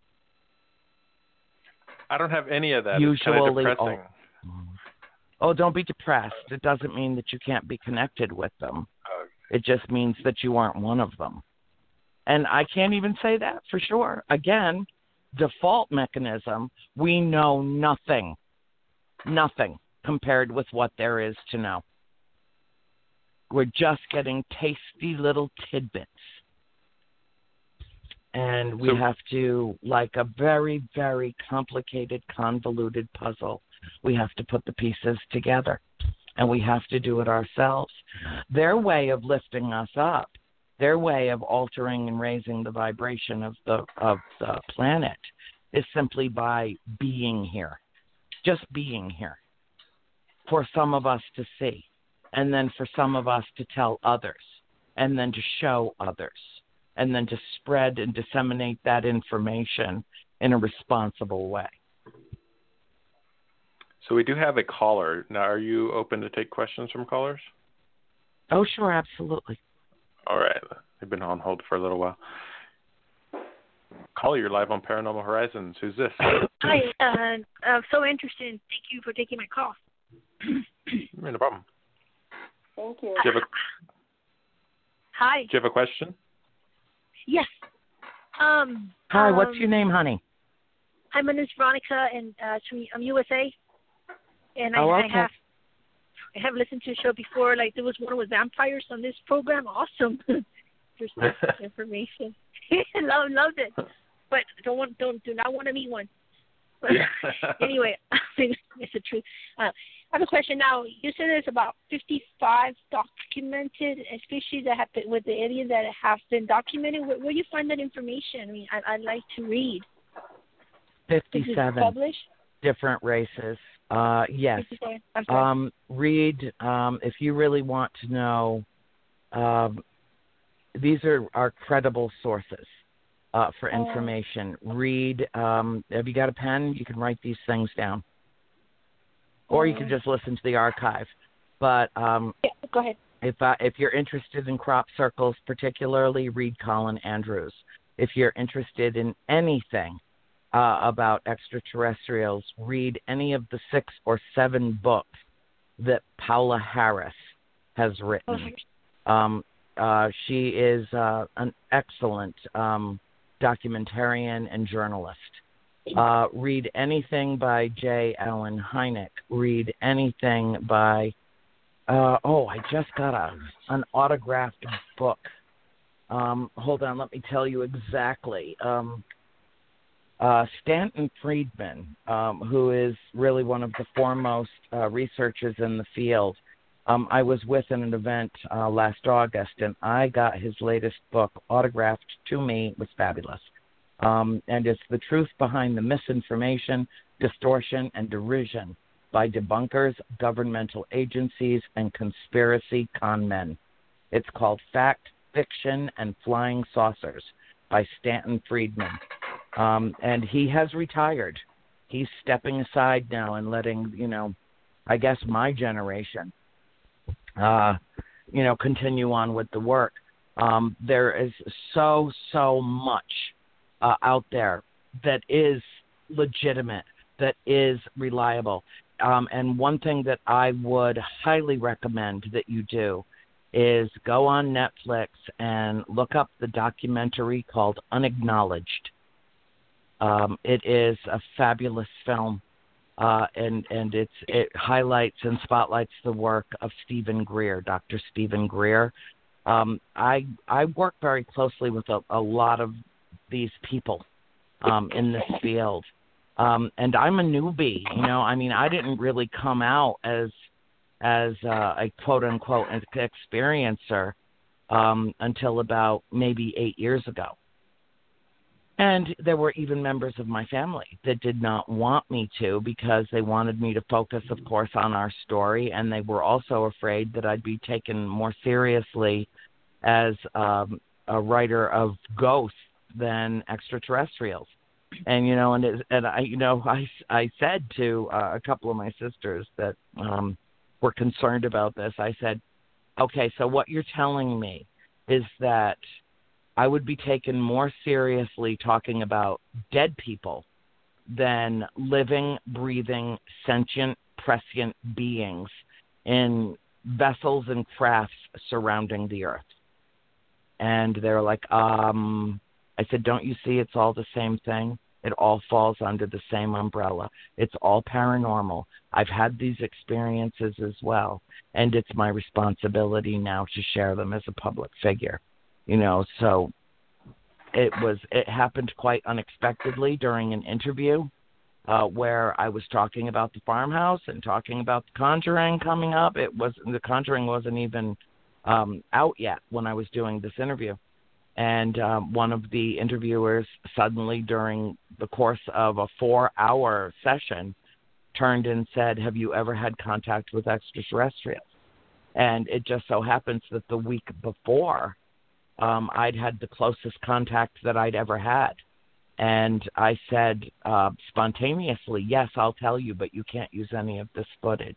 I don't have any of that. Usually, it's kind of depressing. Oh, oh, don't be depressed. It doesn't mean that you can't be connected with them. Okay. It just means that you aren't one of them. And I can't even say that for sure. Again, default mechanism, we know nothing, nothing compared with what there is to know. We're just getting tasty little tidbits. And we So, have to, like a very, very complicated, convoluted puzzle, we have to put the pieces together. And we have to do it ourselves. Their way of lifting us up, their way of altering and raising the vibration of the of the planet is simply by being here, just being here, for some of us to see, and then for some of us to tell others, and then to show others, and then to spread and disseminate that information in a responsible way. So we do have a caller. Now, are you open to take questions from callers? Oh, sure, absolutely. All right. They've been on hold for a little while. Caller, you're live on Paranormal Horizons. Who's this? Hi. Uh, I'm so interested. Thank you for taking my call. No problem. Thank you. Do you have a, Hi. do you have a question? Yes. Um, Hi, um, what's your name, honey? Hi, my name is Veronica, and uh, I'm U S A. And I, Oh, okay. I have I have listened to a show before. Like there was one with vampires on this program. Awesome. There's some information. Love loved it, but don't want don't do not want to meet one. But anyway, it's the truth. Uh, I have a question now. You said there's about fifty-five documented species that have been with the aliens that have been documented. Where, where do you find that information? I mean, I, I'd like to read. fifty-seven Is it published? different races. Uh, yes. I'm sorry. Um, read, um, if you really want to know, um, these are, are credible sources uh, for information. Uh, read, um, have you got a pen? You can write these things down. Or you can just listen to the archive. But um, yeah, go ahead. If, uh, if you're interested in crop circles particularly, read Colin Andrews. If you're interested in anything uh, about extraterrestrials, read any of the six or seven books that Paula Harris has written. Okay. Um, uh, she is uh, an excellent um, documentarian and journalist. Uh, read anything by J. Allen Hynek. Read anything by, uh, oh, I just got a an autographed book. Um, hold on, let me tell you exactly. Um, uh, Stanton Friedman, um, who is really one of the foremost uh, researchers in the field. Um, I was with in an event uh, last August, and I got his latest book autographed to me. It was fabulous. Um, and it's The Truth Behind the Misinformation, Distortion, and Derision by Debunkers, Governmental Agencies, and Conspiracy Con Men. It's called Fact, Fiction, and Flying Saucers by Stanton Friedman. Um, and he has retired. He's stepping aside now and letting, you know, I guess my generation, uh, you know, continue on with the work. Um, there is so, so much uh, out there that is legitimate, that is reliable. Um, and one thing that I would highly recommend that you do is go on Netflix and look up the documentary called Unacknowledged. Um, it is a fabulous film, uh, and, and it's, it highlights and spotlights the work of Stephen Greer, Doctor Stephen Greer. Um, I I work very closely with a, a lot of these people um, in this field. Um, and I'm a newbie, you know, I mean, I didn't really come out as as uh, a quote-unquote experiencer um, until about maybe eight years ago. And there were even members of my family that did not want me to because they wanted me to focus, of course, on our story, and they were also afraid that I'd be taken more seriously as um, a writer of ghosts than extraterrestrials. And, you know, and, it, and I, you know, I, I said to uh, a couple of my sisters that um, were concerned about this, I said, okay, so what you're telling me is that I would be taken more seriously talking about dead people than living, breathing, sentient, prescient beings in vessels and crafts surrounding the earth. And they're like, um, I said, don't you see it's all the same thing? It all falls under the same umbrella. It's all paranormal. I've had these experiences as well, and it's my responsibility now to share them as a public figure. You know, so it was. It happened quite unexpectedly during an interview uh, where I was talking about the farmhouse and talking about The Conjuring coming up. It was The Conjuring wasn't even um, out yet when I was doing this interview. And um, one of the interviewers suddenly, during the course of a four-hour session, turned and said, have you ever had contact with extraterrestrials? And it just so happens that the week before, um, I'd had the closest contact that I'd ever had. And I said uh, spontaneously, yes, I'll tell you, but you can't use any of this footage.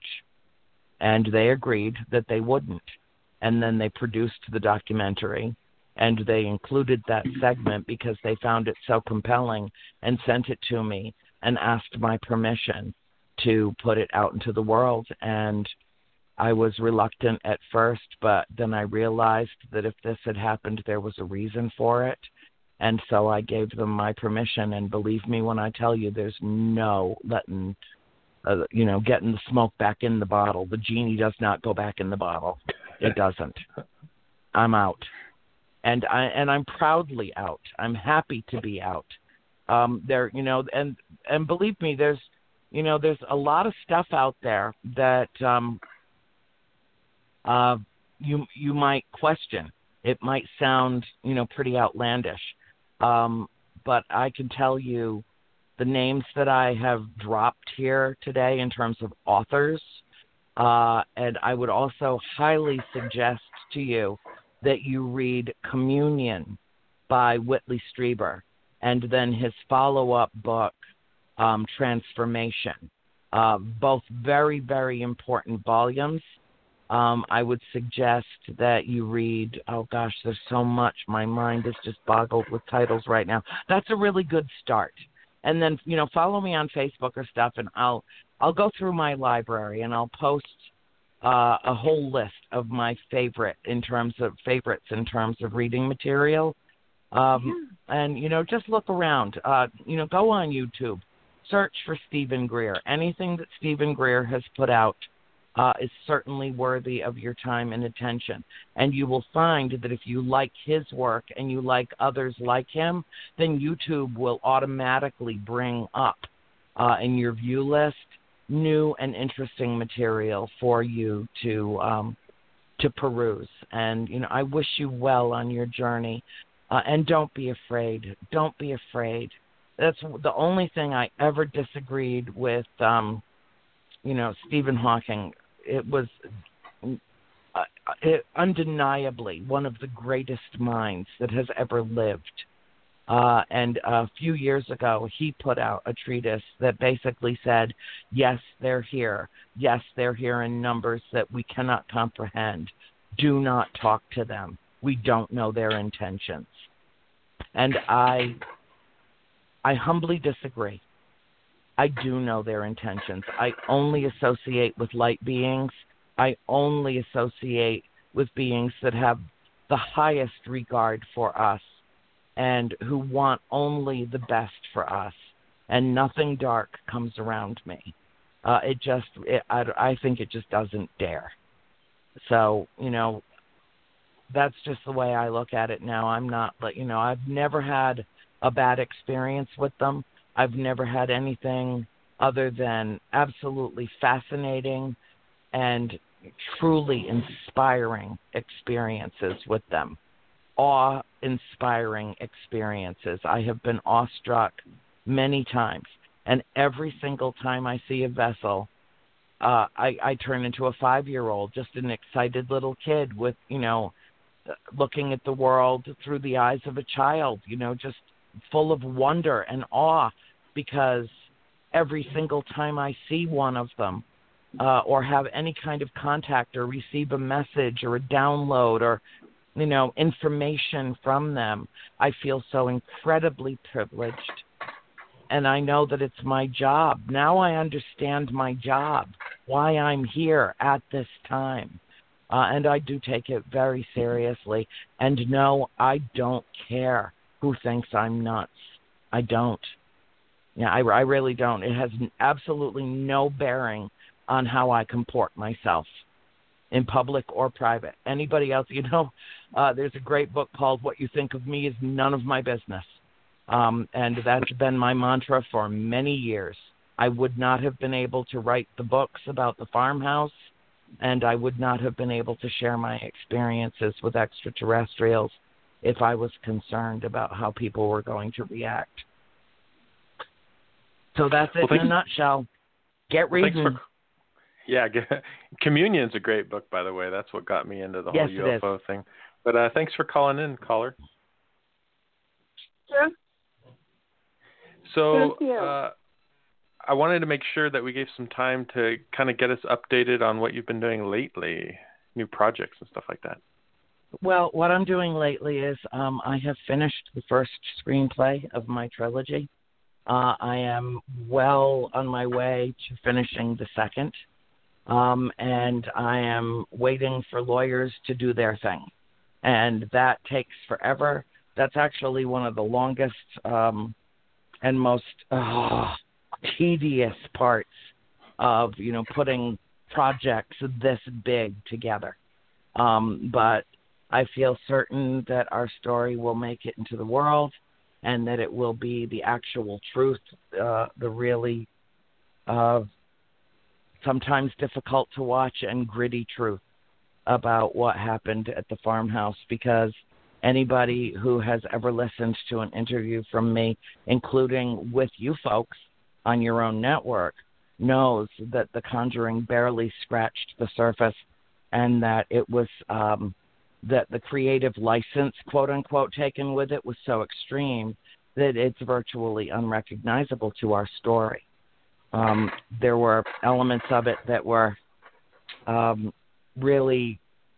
And they agreed that they wouldn't. And then they produced the documentary. And they included that segment because they found it so compelling and sent it to me and asked my permission to put it out into the world. And I was reluctant at first, but then I realized that if this had happened, there was a reason for it. And so I gave them my permission. And believe me when I tell you, there's no letting, uh, you know, getting the smoke back in the bottle. The genie does not go back in the bottle. It doesn't. I'm out. And I and I'm proudly out. I'm happy to be out. Um, there, you know, and and believe me, there's, you know, there's a lot of stuff out there that um, uh, you you might question. It might sound, you know, pretty outlandish, um, but I can tell you, the names that I have dropped here today in terms of authors, uh, and I would also highly suggest to you that you read Communion by Whitley Strieber, and then his follow-up book, um, Transformation. Uh, both very, very important volumes. Um, I would suggest that you read, oh gosh, there's so much. My mind is just boggled with titles right now. That's a really good start. And then, you know, follow me on Facebook or stuff, and I'll I'll go through my library and I'll post Uh, a whole list of my favorite in terms of favorites in terms of reading material. Um, yeah. And, you know, just look around. Uh, you know, go on YouTube. Search for Stephen Greer. Anything that Stephen Greer has put out uh, is certainly worthy of your time and attention. And you will find that if you like his work and you like others like him, then YouTube will automatically bring up uh, in your view list new and interesting material for you to um, to peruse. And, you know, I wish you well on your journey. Uh, and don't be afraid. Don't be afraid. That's the only thing I ever disagreed with, um, you know, Stephen Hawking. It was uh, it, undeniably one of the greatest minds that has ever lived. Uh, and a few years ago, he put out a treatise that basically said, yes, they're here. Yes, they're here in numbers that we cannot comprehend. Do not talk to them. We don't know their intentions. And I I humbly disagree. I do know their intentions. I only associate with light beings. I only associate with beings that have the highest regard for us and who want only the best for us, and nothing dark comes around me. Uh, it just, it, I, I think it just doesn't dare. So, you know, that's just the way I look at it now. I'm not, you know, I've never had a bad experience with them. I've never had anything other than absolutely fascinating and truly inspiring experiences with them. Awe-inspiring experiences. I have been awestruck many times, and every single time I see a vessel, uh, I, I turn into a five-year-old, just an excited little kid with, you know, looking at the world through the eyes of a child, you know, just full of wonder and awe, because every single time I see one of them uh, or have any kind of contact or receive a message or a download or, you know, information from them, I feel so incredibly privileged. And I know that it's my job. Now I understand my job, why I'm here at this time. Uh, and I do take it very seriously. And no, I don't care who thinks I'm nuts. I don't. Yeah, I, I really don't. It has absolutely no bearing on how I comport myself in public or private. Anybody else, you know, uh, there's a great book called What You Think of Me Is None of My Business. Um, and that's been my mantra for many years. I would not have been able to write the books about the farmhouse, and I would not have been able to share my experiences with extraterrestrials if I was concerned about how people were going to react. So that's it well, in a nutshell. Get well, reading. For, yeah, get, Communion's a great book, by the way. That's what got me into the yes, whole U F O thing. But uh, thanks for calling in, caller. Sure. So uh, I wanted to make sure that we gave some time to kind of get us updated on what you've been doing lately, new projects and stuff like that. Well, what I'm doing lately is um, I have finished the first screenplay of my trilogy. Uh, I am well on my way to finishing the second, um, and I am waiting for lawyers to do their thing. And that takes forever. That's actually one of the longest um, and most uh, tedious parts of, you know, putting projects this big together. Um, but I feel certain that our story will make it into the world, and that it will be the actual truth, uh, the really uh, sometimes difficult to watch and gritty truth about what happened at the farmhouse, because anybody who has ever listened to an interview from me, including with you folks on your own network, knows that The Conjuring barely scratched the surface, and that it was um, that the creative license, quote unquote, taken with it was so extreme that it's virtually unrecognizable to our story. Um, there were elements of it that were um, really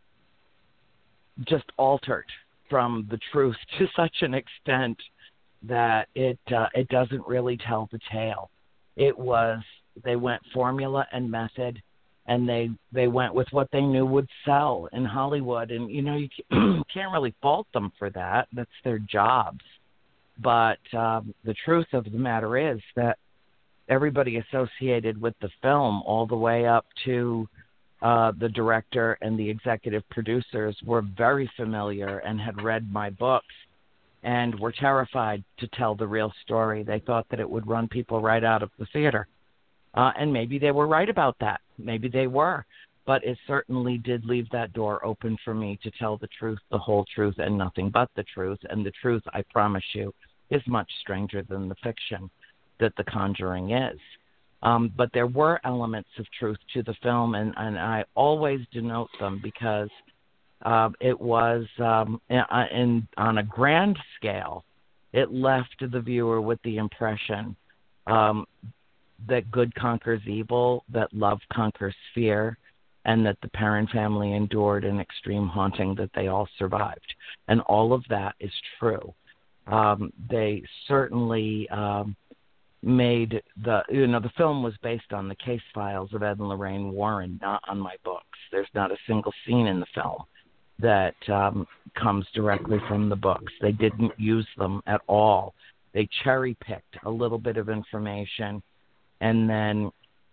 just altered from the truth to such an extent that it uh, it doesn't really tell the tale. It was, they went formula and method, and they, they went with what they knew would sell in Hollywood. And, you know, you can't really fault them for that. That's their jobs. But um, the truth of the matter is that everybody associated with the film, all the way up to uh, the director and the executive producers, were very familiar and had read my books and were terrified to tell the real story. They thought that it would run people right out of the theater. Uh, and maybe they were right about that. Maybe they were. But it certainly did leave that door open for me to tell the truth, the whole truth, and nothing but the truth. And the truth, I promise you, is much stranger than the fiction that The Conjuring is. Um, but there were elements of truth to the film, and, and I always denote them because uh, it was, um, in, in, on a grand scale, it left the viewer with the impression um, that good conquers evil, that love conquers fear, and that the Perron family endured an extreme haunting that they all survived. And all of that is true. Um, they certainly um, made the, you know, the film was based on the case files of Ed and Lorraine Warren, not on my books. There's not a single scene in the film that um, comes directly from the books. They didn't use them at all. They cherry-picked a little bit of information and then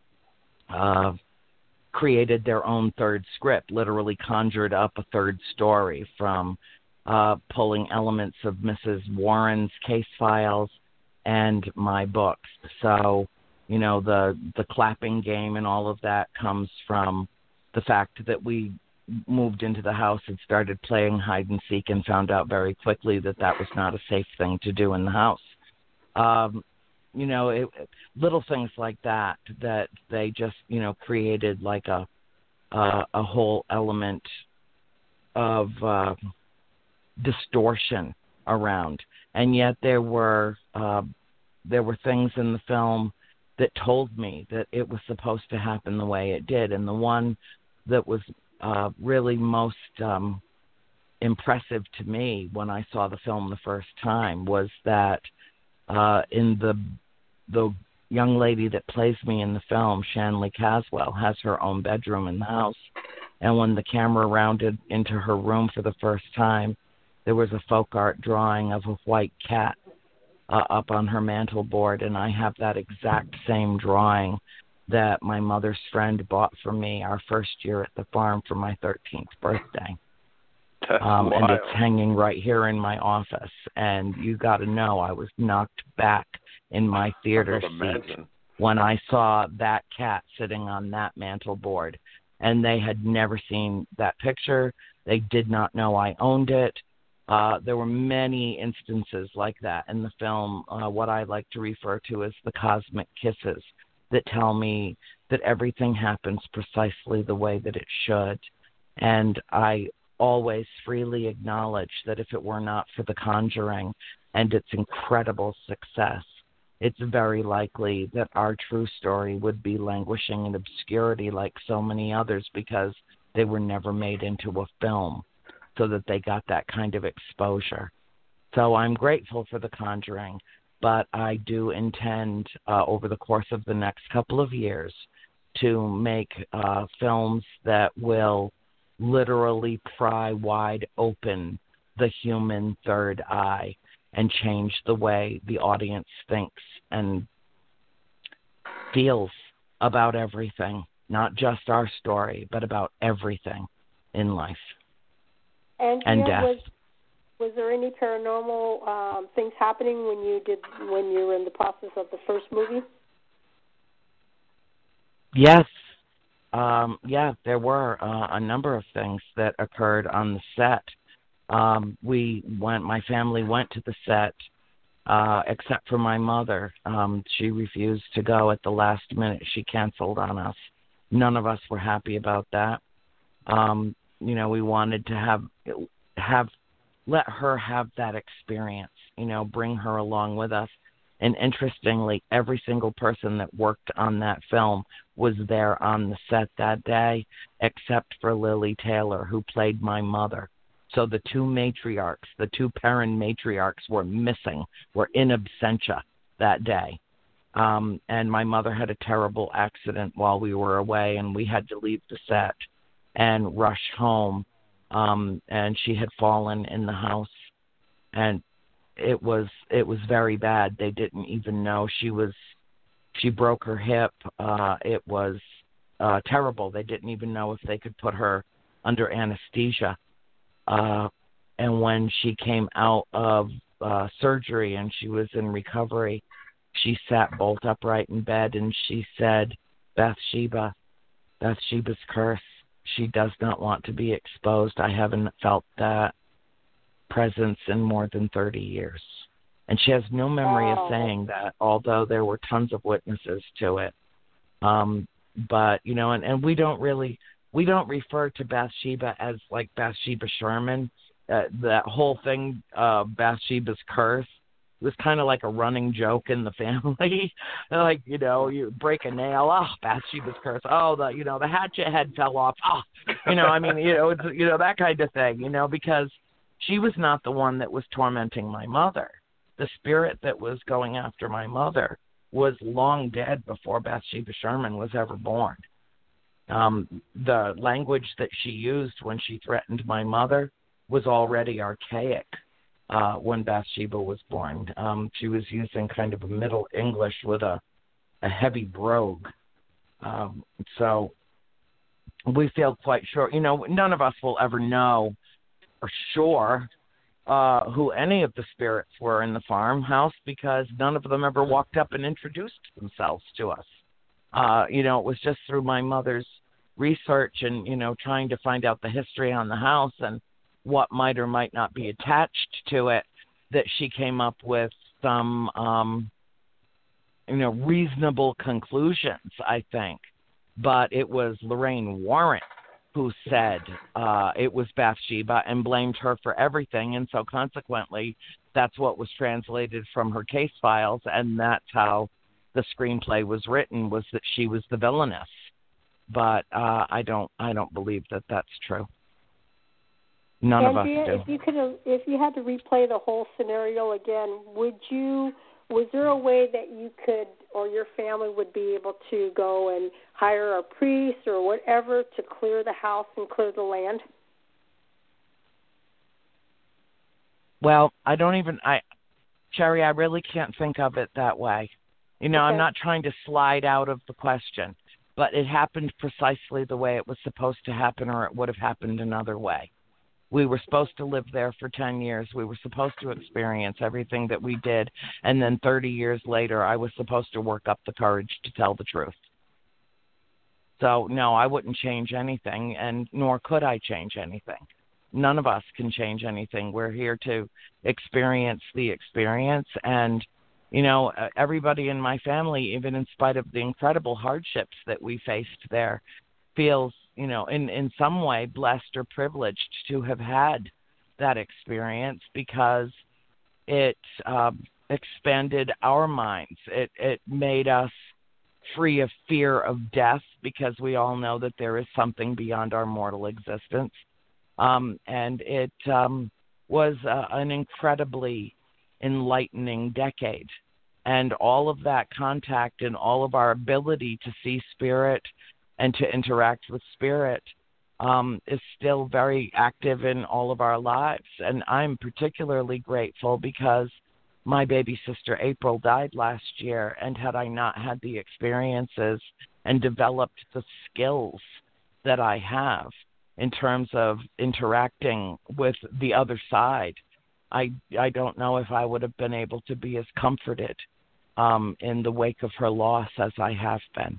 uh, created their own third script, literally conjured up a third story from uh, pulling elements of Missus Warren's case files and my books. So, you know, the the clapping game and all of that comes from the fact that we moved into the house and started playing hide and seek and found out very quickly that that was not a safe thing to do in the house. Um, you know, it, little things like that, that they just, you know, created like a, uh, a whole element of uh, distortion around. And yet there were, uh, there were things in the film that told me that it was supposed to happen the way it did. And the one that was uh, really most um, impressive to me when I saw the film the first time was that uh, in the the young lady that plays me in the film, Shanley Caswell, has her own bedroom in the house. And when the camera rounded into her room for the first time, there was a folk art drawing of a white cat uh, up on her mantel board, and I have that exact same drawing that my mother's friend bought for me our first year at the farm for my thirteenth birthday. Um, and it's hanging right here in my office. And you got to know, I was knocked back in my theater seat when I saw that cat sitting on that mantel board. And they had never seen that picture. They did not know I owned it. Uh, there were many instances like that in the film, uh, what I like to refer to as the cosmic kisses, that tell me that everything happens precisely the way that it should. And I always freely acknowledge that if it were not for The Conjuring and its incredible success, it's very likely that our true story would be languishing in obscurity like so many others, because they were never made into a film so that they got that kind of exposure. So I'm grateful for The Conjuring, but I do intend uh, over the course of the next couple of years to make uh, films that will literally pry wide open the human third eye and change the way the audience thinks and feels about everything, not just our story, but about everything in life and, and yeah, death. Was, was there any paranormal um, things happening when you did when you were in the process of the first movie? Yes. Um, yeah, there were uh, a number of things that occurred on the set. Um, we went, my family went to the set, uh, except for my mother. Um, she refused to go at the last minute. She canceled on us. None of us were happy about that. Um, you know, we wanted to have, have, let her have that experience, you know, bring her along with us. And interestingly, every single person that worked on that film was there on the set that day, except for Lily Taylor, who played my mother. So the two matriarchs, the two Perrin matriarchs were missing, were in absentia that day. Um, and my mother had a terrible accident while we were away, and we had to leave the set and rush home. Um, and she had fallen in the house, and it was it was very bad. They didn't even know she was she broke her hip. Uh, it was uh, terrible. They didn't even know if they could put her under anesthesia. Uh, and when she came out of uh, surgery and she was in recovery, she sat bolt upright in bed and she said, "Bathsheba, Bathsheba's curse. She does not want to be exposed. I haven't felt that presence in more than thirty years." And she has no memory wow. of saying that, although there were tons of witnesses to it. Um, but, you know, and, and we don't really, we don't refer to Bathsheba as like Bathsheba Sherman. Uh, that whole thing, uh, Bathsheba's curse, was kind of like a running joke in the family. Like, you know, you break a nail, oh, Bathsheba's curse. Oh, the, you know, the hatchet head fell off. Oh, you know, I mean, you know, it's, you know, that kind of thing, you know, because she was not the one that was tormenting my mother. the spirit that was going after my mother was long dead before Bathsheba Sherman was ever born. Um, the language that she used when she threatened my mother was already archaic uh, when Bathsheba was born. Um, she was using kind of a Middle English with a, a heavy brogue. Um, so we feel quite sure. You know, none of us will ever know for sure uh, who any of the spirits were in the farmhouse because none of them ever walked up and introduced themselves to us. Uh, you know, it was just through my mother's research and, you know, trying to find out the history on the house and what might or might not be attached to it that she came up with some, um, you know, reasonable conclusions, I think. But it was Lorraine Warren who said uh, it was Bathsheba and blamed her for everything. And so consequently, that's what was translated from her case files. And that's how the screenplay was written, was that she was the villainess. But uh, I don't I don't believe that that's true. None Andrea, of us do. if you could, if you had to replay the whole scenario again, would you? Was there a way that you could, or your family would be able to go and hire a priest or whatever to clear the house and clear the land? Well, I don't even, I, Cherry, I really can't think of it that way. You know, Okay. I'm not trying to slide out of the question, but it happened precisely the way it was supposed to happen, or it would have happened another way. We were supposed to live there for ten years. We were supposed to experience everything that we did. And then thirty years later, I was supposed to work up the courage to tell the truth. So, no, I wouldn't change anything, and nor could I change anything. None of us can change anything. We're here to experience the experience. And, you know, everybody in my family, even in spite of the incredible hardships that we faced there, feels, you know, in, in some way blessed or privileged to have had that experience because it um, expanded our minds. It, it made us free of fear of death because we all know that there is something beyond our mortal existence. Um, and it um, was uh, an incredibly enlightening decade. And all of that contact and all of our ability to see spirit and to interact with spirit um, is still very active in all of our lives. And I'm particularly grateful because my baby sister April died last year, and had I not had the experiences and developed the skills that I have in terms of interacting with the other side, I, I don't know if I would have been able to be as comforted um, in the wake of her loss as I have been.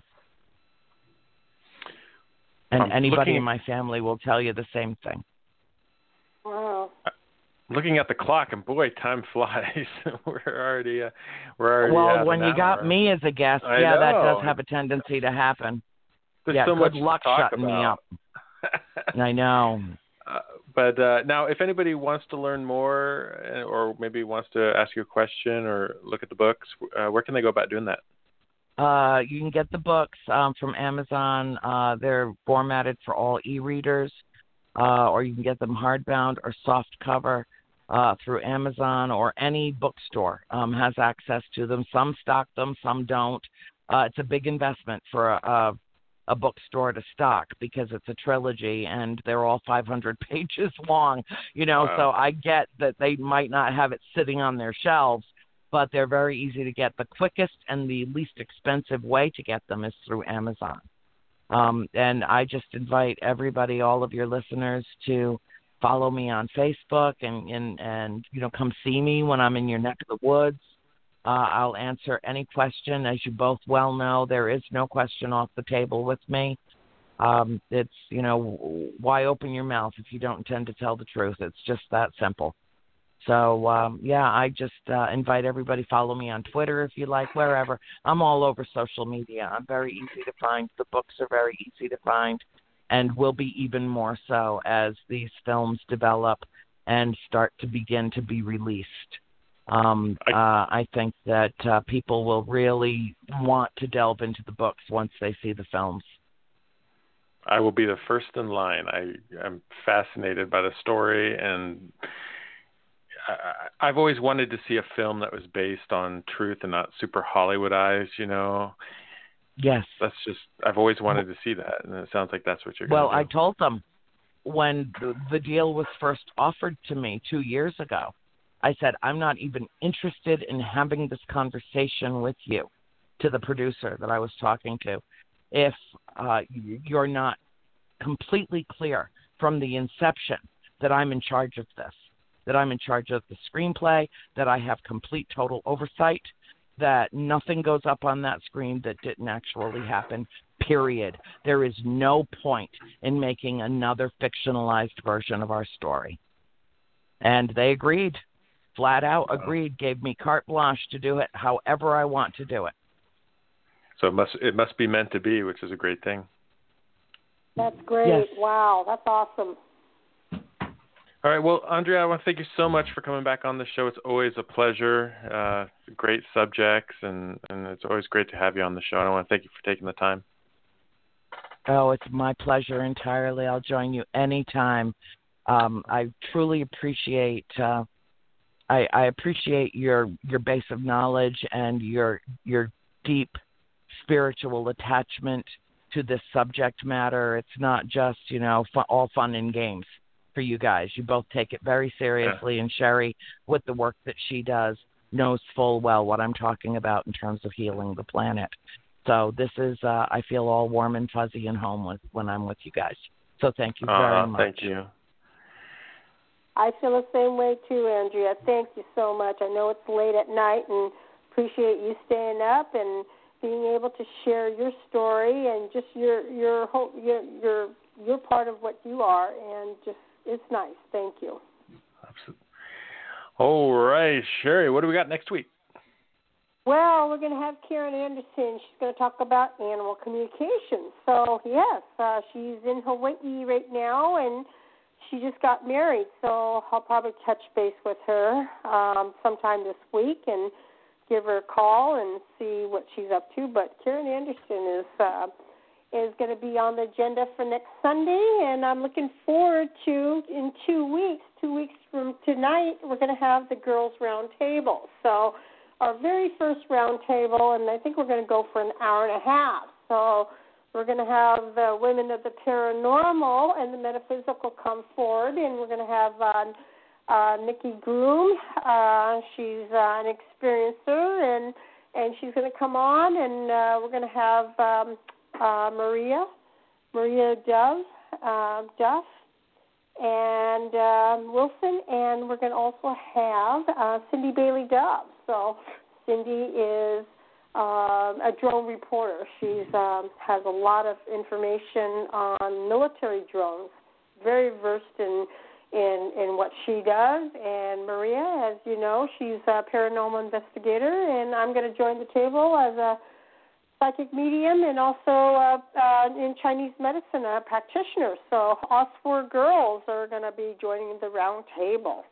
And um, anybody looking, in my family will tell you the same thing. Wow. Looking at the clock, and boy, time flies. we're already, uh, we're already. Well, at when an you got hour. me as a guest, I yeah, know. that does have a tendency to happen. There's yeah, so good much luck to talk shutting about. me up. I know. Uh, but uh, now, if anybody wants to learn more, uh, or maybe wants to ask you a question or look at the books, uh, where can they go about doing that? Uh, you can get the books um, from Amazon. Uh, they're formatted for all e-readers, uh, or you can get them hardbound or soft cover uh, through Amazon, or any bookstore um, has access to them. Some stock them, some don't. Uh, it's a big investment for a, a, a bookstore to stock because it's a trilogy and they're all five hundred pages long. You know, Wow. so I get that they might not have it sitting on their shelves, but they're very easy to get. The quickest and the least expensive way to get them is through Amazon. Um, and I just invite everybody, all of your listeners, to follow me on Facebook and, and, and you know, come see me when I'm in your neck of the woods. Uh, I'll answer any question. As you both well know, there is no question off the table with me. Um, it's, you know, why open your mouth if you don't intend to tell the truth? It's just that simple. So, um, yeah, I just uh, invite everybody, follow me on Twitter if you like, wherever. I'm all over social media. I'm very easy to find. The books are very easy to find and will be even more so as these films develop and start to begin to be released. Um, I, uh, I think that uh, people will really want to delve into the books once they see the films. I will be the first in line. I am fascinated by the story, and I, I've always wanted to see a film that was based on truth and not super Hollywoodized, you know. Yes. That's just, I've always wanted to see that, and it sounds like that's what you're going Well, to do. I told them when the, the deal was first offered to me two years ago, I said, I'm not even interested in having this conversation with you, to the producer that I was talking to, if uh, you're not completely clear from the inception that I'm in charge of this, that I'm in charge of the screenplay, that I have complete total oversight, that nothing goes up on that screen that didn't actually happen, period. There is no point in making another fictionalized version of our story. And they agreed, flat out agreed, gave me carte blanche to do it however I want to do it. So it must it must be meant to be, which is a great thing. That's great. Yes. Wow, that's awesome. All right. Well, Andrea, I want to thank you so much for coming back on the show. It's always a pleasure. Uh, great subjects, and, and it's always great to have you on the show. And I want to thank you for taking the time. Oh, it's my pleasure entirely. I'll join you anytime. Um, I truly appreciate uh, I, I appreciate your your base of knowledge and your your deep spiritual attachment to this subject matter. It's not just, you know, fun, all fun and games for you guys. You both take it very seriously, yeah. And Sherry, with the work that she does, knows full well what I'm talking about in terms of healing the planet. So this is, uh, I feel all warm and fuzzy and home with, when I'm with you guys. So thank you very uh, much. Thank you. I feel the same way too, Andrea. Thank you so much. I know it's late at night, and appreciate you staying up and being able to share your story and just your your whole your your your part of what you are, and just it's nice. Thank you. Absolutely. All right, Sherry, what do we got next week? Well, we're going to have Karen Anderson. She's going to talk about animal communication. So yes, uh, she's in Hawaii right now, and she just got married. So I'll probably touch base with her um, sometime this week and give her a call and see what she's up to. But Karen Anderson is uh, is going to be on the agenda for next Sunday, and I'm looking forward to, in two weeks, two weeks from tonight, we're going to have the Girls Round Table. So our very first round table, and I think we're going to go for an hour and a half. So we're going to have the women of the paranormal and the metaphysical come forward, and we're going to have uh, Uh, Nikki Groom. Uh, she's uh, an experiencer, and and she's going to come on, and uh, we're going to have um, uh, Maria, Maria Dove, uh, Duff, and uh, Wilson, and we're going to also have uh, Cindy Bailey Dove. So Cindy is uh, a drone reporter. She's um, has a lot of information on military drones, very versed in In, in what she does. And Maria, as you know, she's a paranormal investigator, and I'm going to join the table as a psychic medium and also uh, uh, in Chinese medicine, a practitioner. So us four girls are going to be joining the round table.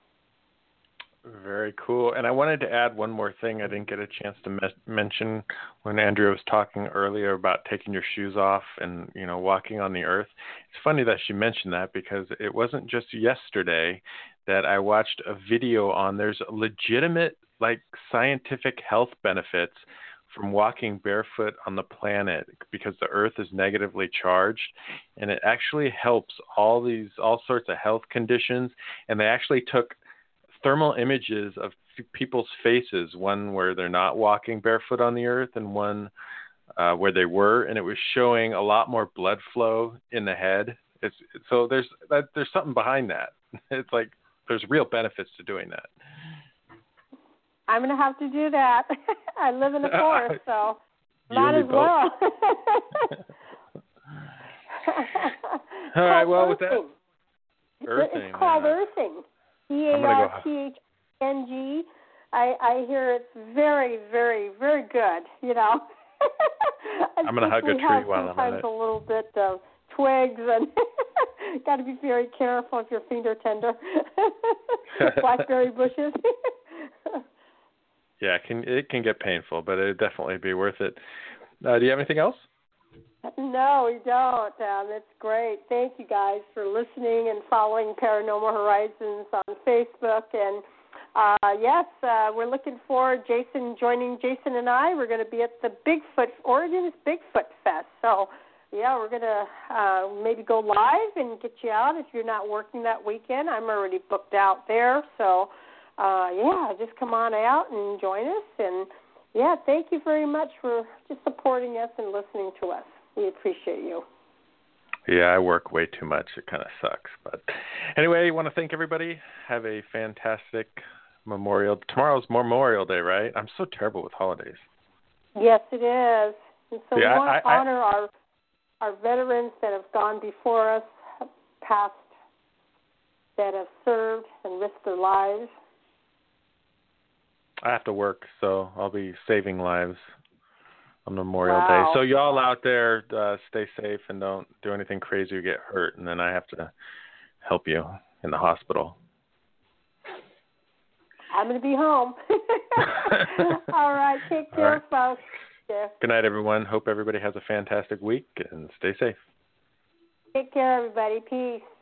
Very cool. And I wanted to add one more thing I didn't get a chance to me- mention when Andrea was talking earlier about taking your shoes off and, you know, walking on the earth. It's funny that she mentioned that, because it wasn't just yesterday that I watched a video on there's legitimate, like, scientific health benefits from walking barefoot on the planet, because the earth is negatively charged, and it actually helps all these, all sorts of health conditions. And they actually took thermal images of people's faces, one where they're not walking barefoot on the earth and one uh, where they were, and it was showing a lot more blood flow in the head. It's so there's that, there's something behind that. It's like there's real benefits to doing that. I'm going to have to do that. I live in the forest, so might as both. well. All right, well, with that, earthing. It's called yeah. earthing. E A R T H N G. I, I hear it's very, very, very good, you know. I'm going to hug a tree while I'm on it. Sometimes a little bit of twigs, and got to be very careful if your feet are tender. Blackberry bushes. Yeah, it can, it can get painful, but it'd definitely be worth it. Uh, do you have anything else? No, we don't. Um, it's great. Thank you guys for listening and following Paranormal Horizons on Facebook. And uh, yes, uh, we're looking forward. Jason joining Jason and I. We're going to be at the Bigfoot Oregon's Bigfoot Fest. So yeah, we're going to uh, maybe go live and get you out if you're not working that weekend. I'm already booked out there. So uh, yeah, just come on out and join us. And yeah, thank you very much for just supporting us and listening to us. We appreciate you. Yeah, I work way too much. It kind of sucks. But anyway, I want to thank everybody. Have a fantastic Memorial. Tomorrow's Memorial Day, right? I'm so terrible with holidays. Yes, it is. And so yeah, we want I, to I, honor our our veterans that have gone before us, past, that have served and risked their lives. I have to work, so I'll be saving lives on Memorial Wow. Day. So y'all out there, uh, stay safe and don't do anything crazy or get hurt, and then I have to help you in the hospital. I'm going to be home. All right, take care, right. folks. Yeah. Good night, everyone. Hope everybody has a fantastic week, and stay safe. Take care, everybody. Peace.